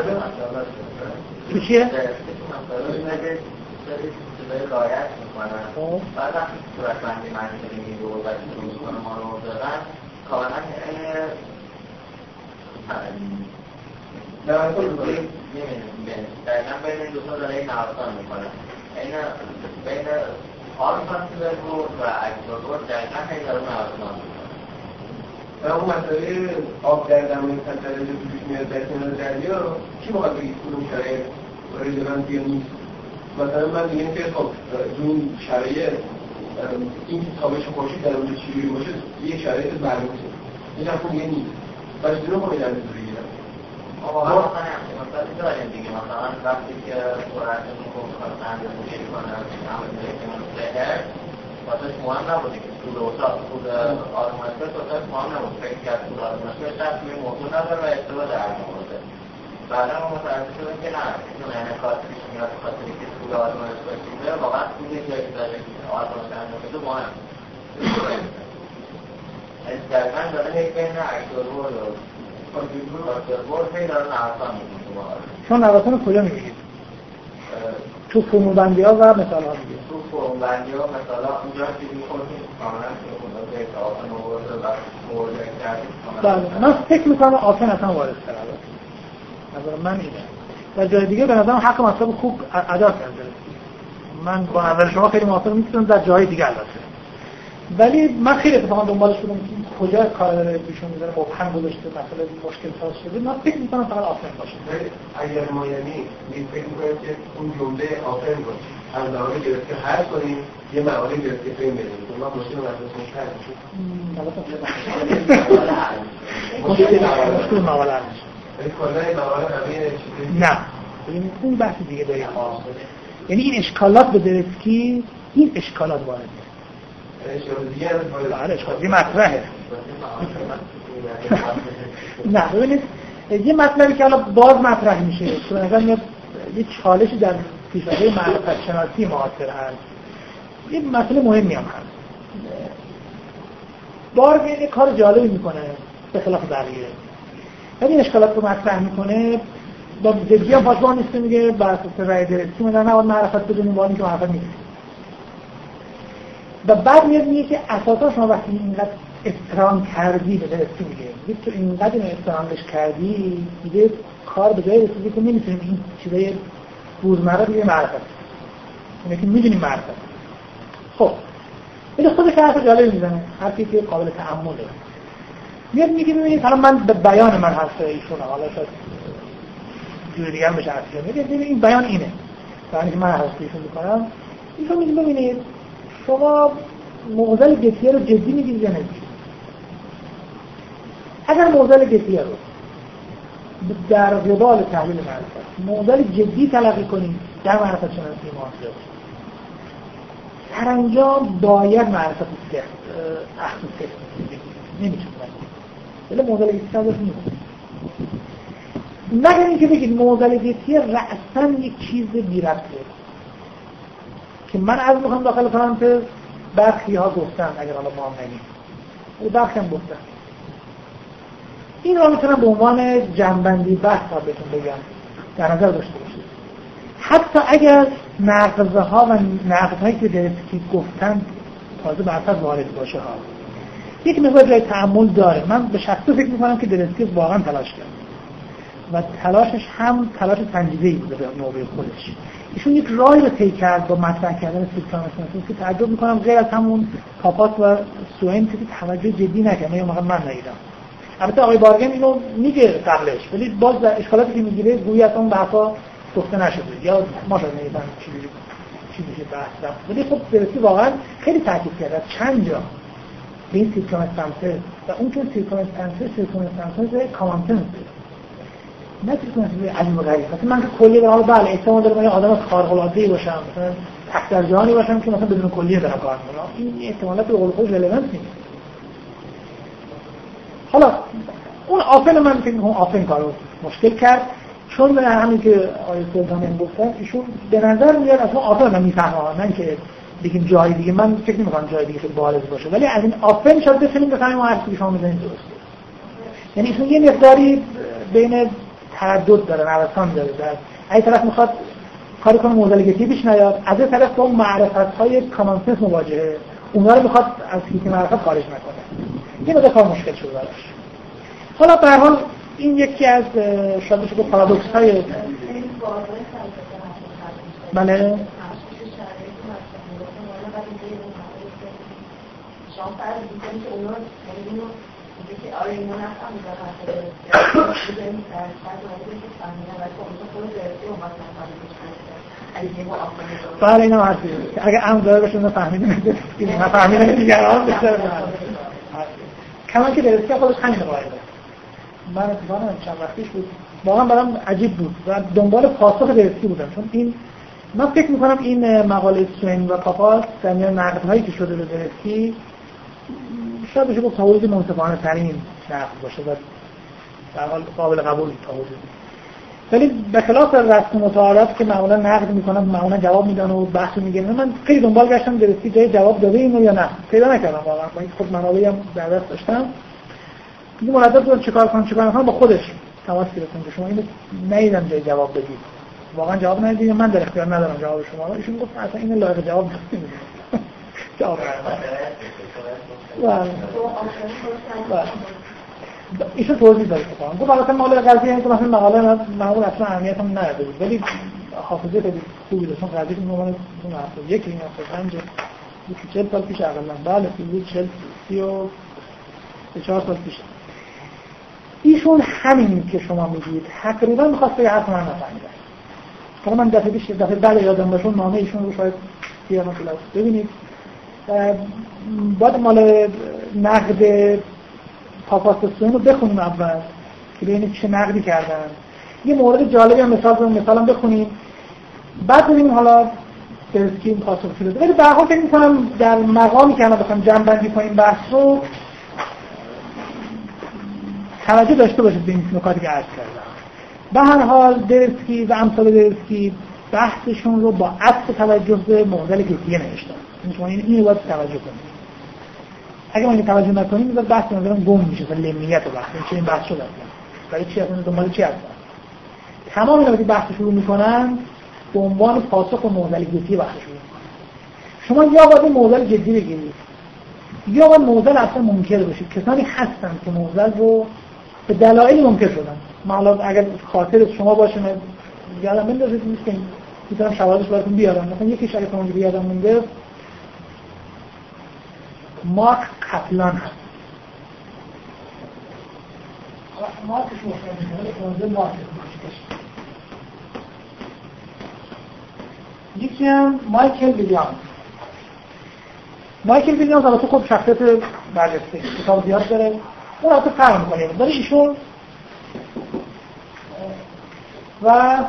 Speaker 1: تو چیه؟
Speaker 3: چیزای رایت میکنن بعد وقتی صورتبندی منطقی میگه و شروع میکنه ما رو دادن کاملا دقیقا بین این دوتا داره این نوستان میکنه بین آرکانسیلر بود و اکتور بود دقیقا این داره نوستان میکنه
Speaker 2: و اون مسئله آب در زمین سنتره جو توش میاد در کنار دریا کی باید بگید کدوم شرایط ریلوانتی نیست؟ مثلا من میگم که خب این شرایط این تابش خورشید در اونجا چجوری باشه یه شرایط مربوطه این هم میگه نیست ولی دونه خب در نظر بگیرم
Speaker 3: واقعا مثلا داریم دیگه مثلا وقتی که سرعت میخوام خواستن مشکل کنم واسهش مهم نبوده که طول اتاق طول آرمانسکر واسهش مهم نبود فکر کرد طول آرمانسکر شخص توی موضوع نداره و اشتباه در مورده بعدا ما متوجه شدیم که نه این انعکاس پیش میاد به خاطر اینکه طول آرمانسکر چیزه واقعا طول جایی داره آرمانسکر انجام مهم دقیقا داره یک بین اکتوربورد و اکتوربورد هی داره نوستان میکنه
Speaker 1: شما نوستان کجا میبینید؟ تو فرمولبندی ها و مثال ها دیگه
Speaker 3: تو فرمولبندی ها مثال ها اونجا که میخونیم کاملا که خونده که آفن آورده و مورده کردیم
Speaker 1: بله من فکر میکنم آفن اصلا وارد کرده نظر من اینه و جای دیگه به نظرم حق مطلب خوب ادا کرده من با نظر شما خیلی موافق نیستم در جای دیگه البته ولی من خیلی اتفاقا دنبالش بودم که کجا کار داره پیشون میذاره مبهم گذاشته مثلا مشکل ساز شده من فکر میکنم فقط آفن باشه
Speaker 2: اگر ما یعنی فکر میکنم که اون جمله آفن باشه از دعوه گرفت که هر کنیم یه مقاله گرفت که فهم بدیم ما مشکل مدرسه حل میشه
Speaker 1: مشکل مقاله هست
Speaker 2: کلا مقاله همین چیزی
Speaker 1: نه ببینید اون بحث دیگه داریم یعنی این اشکالات به درسکی این اشکالات وارده بله اشکالی مطرحه نه ببینید یه مطلبی که حالا باز مطرح میشه تو نظر میاد یه چالشی در پیشرفت معرفت شناسی معاصر هست یه مسئله مهمی هم هست بار یه کار جالبی میکنه به خلاف بقیه این اشکالات رو مطرح میکنه با جدی هم پاسبان نیست میگه بر اساس رأی درستی مدن نباید معرفت بدونیم با اینکه معرفت نیست و بعد میگه که اساسا شما وقتی اینقدر استرام کردی به درستی میگه تو اینقدر اینو استرامش کردی دیگه کار به جای رسیدی که نمیتونیم این چیزای روزمره دیگه معرفت اینه که میدونیم معرفت خب ولی خودش حرف جالبی میزنه حرفی که قابل تأمله میاد میگه ببینید حالا من به بیان من حرف ایشون حالا شاید جوری دیگه هم بشه حرفی میگه ببینید این بیان اینه بیانی که من حرف ایشون میکنم ایشون میگه ببینید شما معضل گتیه رو جدی میگیرید یا نمیگیرید؟ اگر معضل گتیه رو در قبال تحلیل معرفت معضل جدی تلقی کنید در معرفت شناسی معاصر سرانجام باید معرفت تخصیص نمیتونید ولی معضل گتیه رو نیست مگر اینکه بگید معضل گتیه رأساً یک چیز بی‌ربطه که من از میخوام داخل پرانتز برخی ها گفتن اگر حالا ما هم نگیم او برخی هم گفتن این را میتونم به عنوان جنبندی بحث ها بهتون بگم در نظر داشته باشید حتی اگر نقضه ها و نقض هایی که درسکی گفتن تازه برفت وارد باشه ها یک مقدار جای تأمل داره من به شخصه فکر میکنم که درسکی واقعا تلاش کرد و تلاشش هم تلاش سنجیده‌ای بوده به نوبه خودش ایشون یک راهی رو طی کرد با مطرح کردن سیستم که تعجب میکنم غیر از همون کاپاس و سوئن که توجه جدی نکنه یا من ندیدم البته آقای بارگن اینو میگه قبلش ولی باز در اشکالاتی که میگیره گویی از اون بحثا گفته نشده یا ما شاید نمیدونم چی میشه بحث رفت ولی خب درستی واقعا خیلی تاکید کرده چند جا به این سیستم استانسر و اون که سیستم استانسر کامن سنس نه چیزی عجیب و غریب مثلا من که کلیه به حال بله احتمال داره من یه آدم خارق‌العاده‌ای باشم مثلا تحت جهانی باشم که مثلا بدون کلیه دارم کار می‌کنم این احتمالات به قول خودش رلوانت نیست حالا اون آفن من فکر می‌کنم آفن کارو مشکل کرد چون من همین که آقای سلطانی گفتن ایشون به نظر میاد اصلا آفن من میفهمم من که بگیم جای دیگه، من فکر نمی‌کنم جای دیگه خیلی بارز باشه، ولی از این آفن شاید بتونیم بفهمیم اون حرفی که شما می‌زنید درسته. یعنی ایشون یه مقداری بین تردد داره، نوسان داره. در این طرف میخواد کاری کنه معضلگتی پیش نیاد، از این طرف با اون معرفت‌های کامن سنس مواجهه، اونا رو میخواد از هیچ معرفت خارج نکنه. یه مقدار کار مشکل شده براش. حالا به هر حال این یکی از شاید بشه گفت پارادوکس‌های بله بله اینا هستی اگه هم داره باشون فهمیدیم نفهمیدن دیگران بسیار کمان که درستی خودش همین قاعده من اتفاقا چند وقتیش بود واقعا برام عجیب بود و دنبال پاسخ درستی بودم، چون این من فکر میکنم این مقاله سوین و پاپاس در میان نقدهایی که شده به درستی شاید بشه گفت تاویل منصفانه ترین نقد باشه و در حال قابل قبول تاویل، ولی به خلاف رسم متعارف که معمولا نقد میکنن معمولا جواب میدن و بحث میگیرن، من خیلی دنبال گشتم درستی جای جواب داده اینو یا نه پیدا نکردم واقعا. من خود منابعی هم در دست داشتم دیگه مردد بودم چیکار کنم با خودش تماس گرفتم که شما اینو ندیدم جای جواب بدید، واقعا جواب ندید، من در اختیار ندارم جواب شما رو. ایشون گفت اصلا این لایق جواب نیست. جواب ایشون توضیح داره که گفت البته مال قضیه این که مثلا مقاله معمول اصلا اهمیت هم نداره بود، ولی حافظه خیلی خوبی داشت. قضیه که مال اون هفته یک این هفته 5 40 سال پیش اقلا بله 44 سال پیش ایشون همین که شما میگید تقریبا می‌خواست به حرف من نفهمیده. حالا من دفعه بعد یادم باشه نامه ایشون رو شاید بیارم کلاس ببینید. بعد مال نقد پاپاستون رو بخونیم اول که ببینید چه نقدی کردن. یه مورد جالبی هم مثلا بخونیم بعد ببینیم حالا درستی پاسخ شده. ولی به هر حال فکر می‌کنم در مقامی که ما بخوایم جمع‌بندی کنیم بحث رو توجه داشته باشید به این نکاتی که عرض کردم. به هر حال درستی و امثال درستی بحثشون رو با عطف توجه به معضل گتیه نوشتن. شما این باید توجه کنید. اگه ما توجه نکنیم میذاره بحث نظرم گم میشه تا لمیت بحث. چه این بحث شده اصلا؟ برای چی اصلا دنبال چی هستن؟ تمام اینا که بحث شروع میکنن به عنوان پاسخ به معضل گتیه بحث شروع میکنن. شما یا باید معضل جدی بگیرید یا باید معضل اصلا منکر بشید. کسانی هستن که معضل رو به دلایل منکر شدن. حالا اگر خاطر شما باشه من یادم بندازید نیست که میتونم شواهدش براتون بیارم. مثلا یکیش اگه اونجوری یادم مونده مارک کپلان هست. مارکش مختلفه مارک یکی هم مایکل ویلیامز البته خب شخصیت برجسته کتاب زیاد داره اون البته فرق میکنه داره ایشون و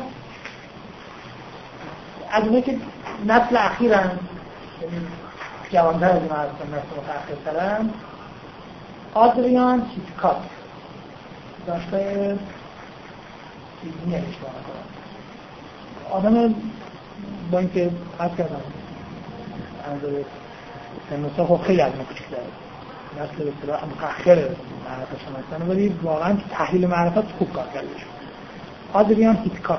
Speaker 1: از اونه که نسل اخیرن جوانتر از اون هستن نسل متأخرترن آدریان هیتکاک داشته سیدنی اشتباه نکنم آدم با اینکه حد کردم انظر سنوسا خب خیلی از ما کچک داره نسل به اصطلاح متأخر معرفت شما هستن ولی واقعا تحلیل معرفت خوب کار کرده شد. آدریان هیتکاک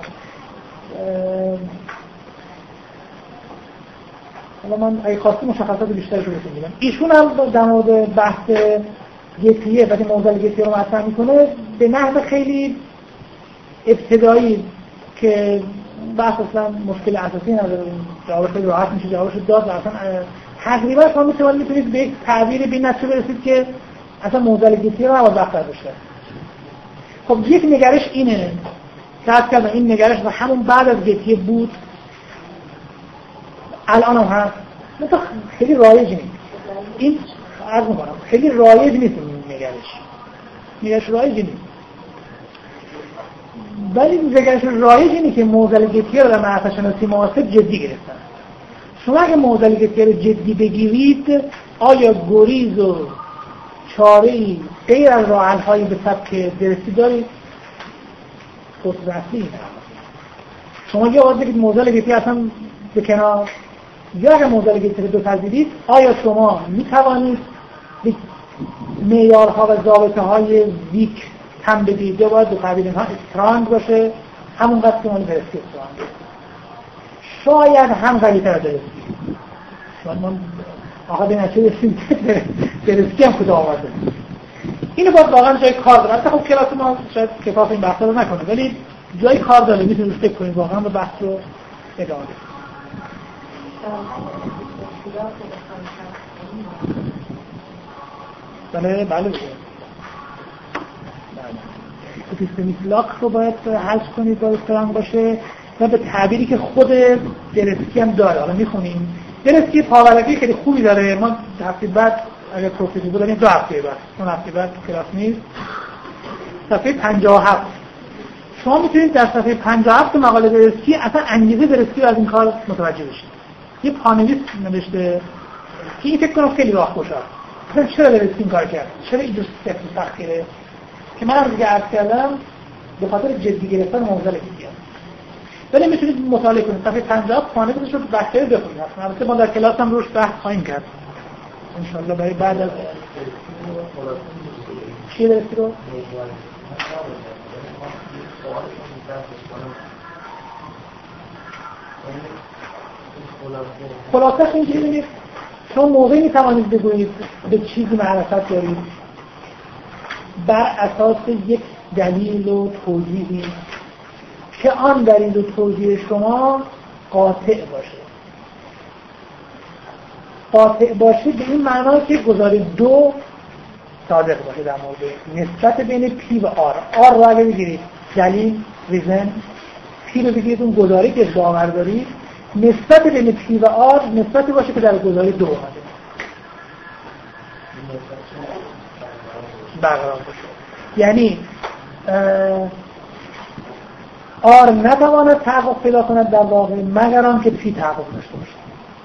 Speaker 1: حالا من اگه خواستی مشخصات بیشترش رو بهتون میدم. ایشون هم در مورد بحث گتیه وقتی معضل گتیه رو مطرح میکنه به نحو خیلی ابتدایی که بحث اصلا مشکل اساسی نداره جواب خیلی راحت میشه جوابش داد و اصلا تقریبا شما میتونید به یک تعبیر به نتیجه برسید که اصلا معضل گتیه رو نباید وقت بشه. خب یک نگرش اینه که این نگرش و همون بعد از گتیه بود الان هم هست مثلا خیلی رایج نیست این عرض میکنم خیلی رایج نیست این نگرش رایج نیست ولی نگرش رایج اینه که معضل گتیه رو در معرفت شناسی معاصر جدی گرفتن. شما اگه معضل گتیه رو جدی بگیرید آیا گریز و چاره‌ای غیر از راه حل‌هایی به سبک درستی دارید؟ خصوصی نه. شما یه وقت بگید معضل گتیه اصلا به کنار یا اگر موزل گیتی رو بپذیرید آیا شما میتوانید معیارها و ضابطه‌های ویک هم بدید یا باید به تعبیر اینها استرانگ باشه همونقدر که مال برسکی استرانگ شاید هم قوی‌تر از برسکی شاید من آقا به نتیجه رسید برسکی هم کجا آورده اینو باید واقعا جای کار داره. البته خب کلاس ما شاید کفاف این بحثا رو نکنه ولی جای کار داره میتونید فکر کنید واقعا به بحث رو ادامه بدید. بله اپیستمیک لاک رو باید حذف کنید باید استرانگ باشه و به تعبیری که خود درسکی هم داره. حالا میخونیم درسکی پاورقی خیلی خوبی داره. ما هفته بعد اگر پروفیتی بود داریم 2 هفته بعد اون هفته بعد کلاس نیست. صفحه 57 شما میتونید در صفحه 57 مقاله درسکی اصلا انگیزه درسکی رو از این کار متوجه بشید. یه پانویس نوشته که این فکر کنم خیلی راه گشاد. مثلا چرا درسکی این کار کرد؟ چرا این دوست سختیه؟ که من هم دیگه عرض کردم به خاطر جدی گرفتن موزل گیتی. ولی میتونید مطالعه کنید صفحه 50 پانویسش رو بحثی بخونید. البته ما در کلاس هم روش بحث خواهیم کرد. ان شاء الله برای بعد از چی درستی رو خلاصه اینجوری ببینید شما موقعی میتوانید بگویید به چیزی معرفت دارید بر اساس یک دلیل و توجیهی که آن دلیل و توجیه شما قاطع باشه به این معنی که گزاره 2 صادق باشه در مورد نسبت بین پی و آر رو اگه بگیرید دلیل ریزن پی رو بگیرید اون گزاره که باور دارید نسبت بین پی و آر نسبتی باشه که در گزاره 2 اومده برقرار باشه. یعنی آر نتواند تحقق پیدا کند در واقع مگر آنکه پی تحقق داشته باشه.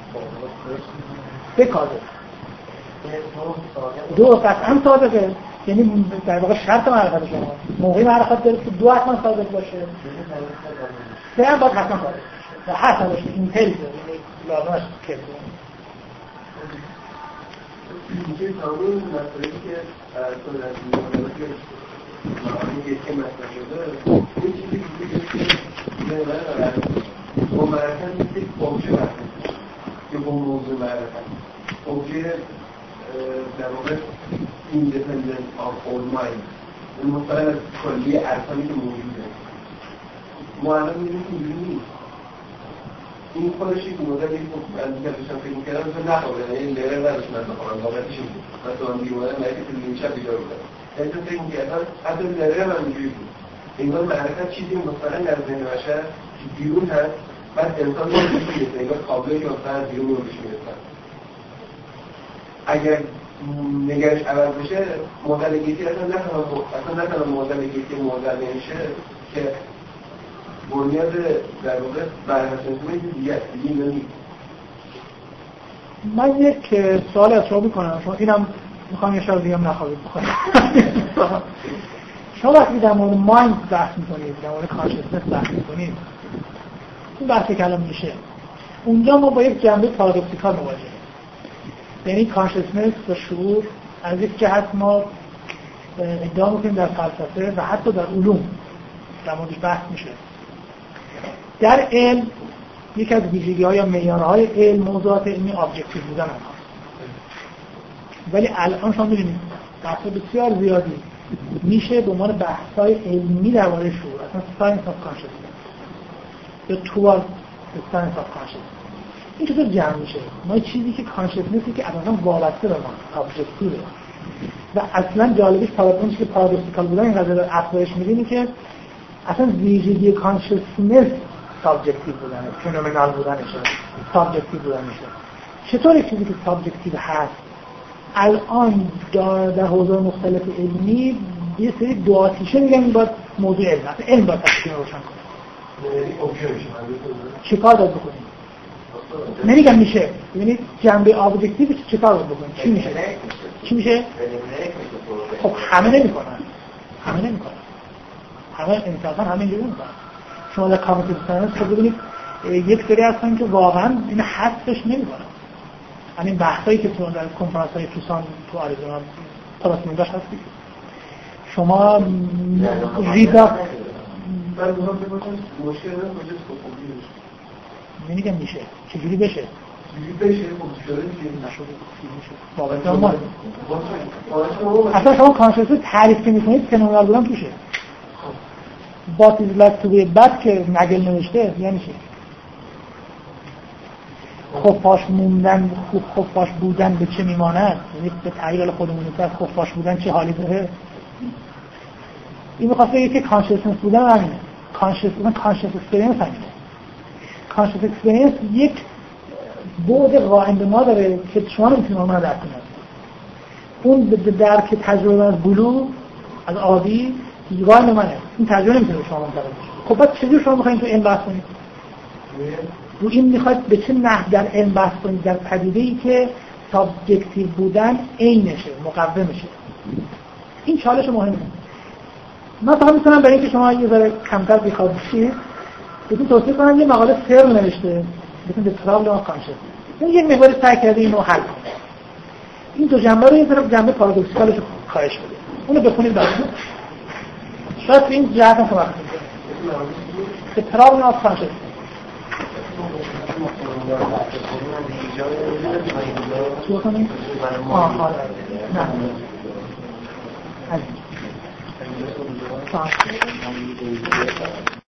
Speaker 1: بکاده 2 قطعا صادقه یعنی در واقع شرط معرفت شما موقعی معرفت داره که 2 حتما صادق باشه 3 هم باید حتما صادق باشه و حتما باشه اینتل لازمش که
Speaker 2: اینجای تمامی مسئله که که مطرح شده این چیزی که با معرفت نیست یک اوبژه برسید که با موضوع معرفت اوبژه در واقع independent of all mind این مستقل از کلی ارکانی که موجوده ما الان می‌بینیم که اینجوری نیست این خودش یک مدل یک از دیگر داشتم فکر می‌کردم مثل نخوابه این لرر نداشت من بخوام واقعیتش این بود مثلا دیوانه نهایی که این شب بیدار بودم یعنی فکر می‌کردم حتی لرر هم اینجوری بود انگار معرفت چیزی مستقل در ذهن بشر که بیرون هست بعد انسان می‌بینه انگار قابلی که مثلا بیرون رو بهش می‌رسن اگر نگرش عوض بشه مدل گیتی اصلا نتونم مدل گیتی مدل نمیشه که بنیاد در واقع برنامه‌نویسی دیگه است دیگه نیست.
Speaker 1: من یک سوال از شما میکنم شما اینم میخوام یه شب دیگه هم نخواهید بخواهید شما وقتی در مورد مایند بحث میکنید در مورد کانشسنس بحث میکنید این بحثی که الان میشه اونجا ما با یک جنبه پارادوکسیکال مواجهیم یعنی کانشسنس و شعور از یک جهت ما ادعا میکنیم در فلسفه و حتی در علوم در موردش بحث میشه در علم یک از ویژگی‌های یا معیارهای علم موضوعات علمی ابجکتیو بودن هست ولی الان شما می‌بینید بحث بسیار زیادی میشه به عنوان بحث‌های علمی درباره شعور اصلا ساینس آف کانشسنس یا توارد ساینس آف کانشسنس این چطور جمع میشه ما چیزی که کانشسنسی که اصلا وابسته به ما ابجکتیوه و اصلا جالبش پارادوکسی که پارادوکسیکال بودن این قضیه رو افزایش می‌دیم که اصلا ویژگی کانشسنس سابجکتیو بودنه فنومنال بودنشه سابجکتیو بودنشه چطور یک چیزی که سابجکتیو هست الان در حوزه مختلف علمی یه سری دو آتیشه میگن این باید موضوع علم هست علم باید تشکیل روشن کنه چه کار باید بکنیم نمیگم میشه یعنی جنبه ابجکتیو چه کار باید بکنیم چی میشه خب همه نمیکنن همه انصافا همه اینجوری میکنن شما در کامپیوتر ساینس خب ببینید یک سری هستن که واقعا این حسش نمی‌کنن. همین بحثایی که تو در کنفرانس‌های توسان تو آریزونا پلاسمونگاش هستی شما ریدا نمیگم میشه چجوری بشه اصلا شما کانشنس تعریف که میکنید فنومنال بودن توشه. What is like to be bad که نگل نوشته یعنی چی؟ خفاش موندن خفاش بودن به چه میماند؟ یعنی به تعبیر خودمون که خفاش بودن چه حالی داره؟ این میخواد بگه که کانشنس بودن همینه. کانشنس اکسپریانس همینه. کانشنس اکسپریانس یک بعد قائم به ما داره که شما نمیتونید اون رو درک کنید. اون درک تجربه از بلو از آبی قائم به منه. این تجربه نمیتونه شما منتقل بشه. خب بعد چجوری شما میخواین تو این بحث کنید؟ رو این میخواید به چه نحو در علم بحث کنید در پدیده‌ای که سابجکتیو بودن عینشه مقومشه. این چالش مهمه. من فقط میتونم برای اینکه شما یه ذره کمتر بیخواد بشید بهتون توصیه کنم یه مقاله سرل نوشته بهتون The Problem of Consciousness. این یک مقدار سعی کرده اینو حل کنه. این دو جنبه رو یه ذره جنبه پارادوکسیکالش رو کاهش بده. اونو بخونید بعد. شاید این جهت هم کمک کنه. The Problem of Consciousness. چی بکنیم؟ نه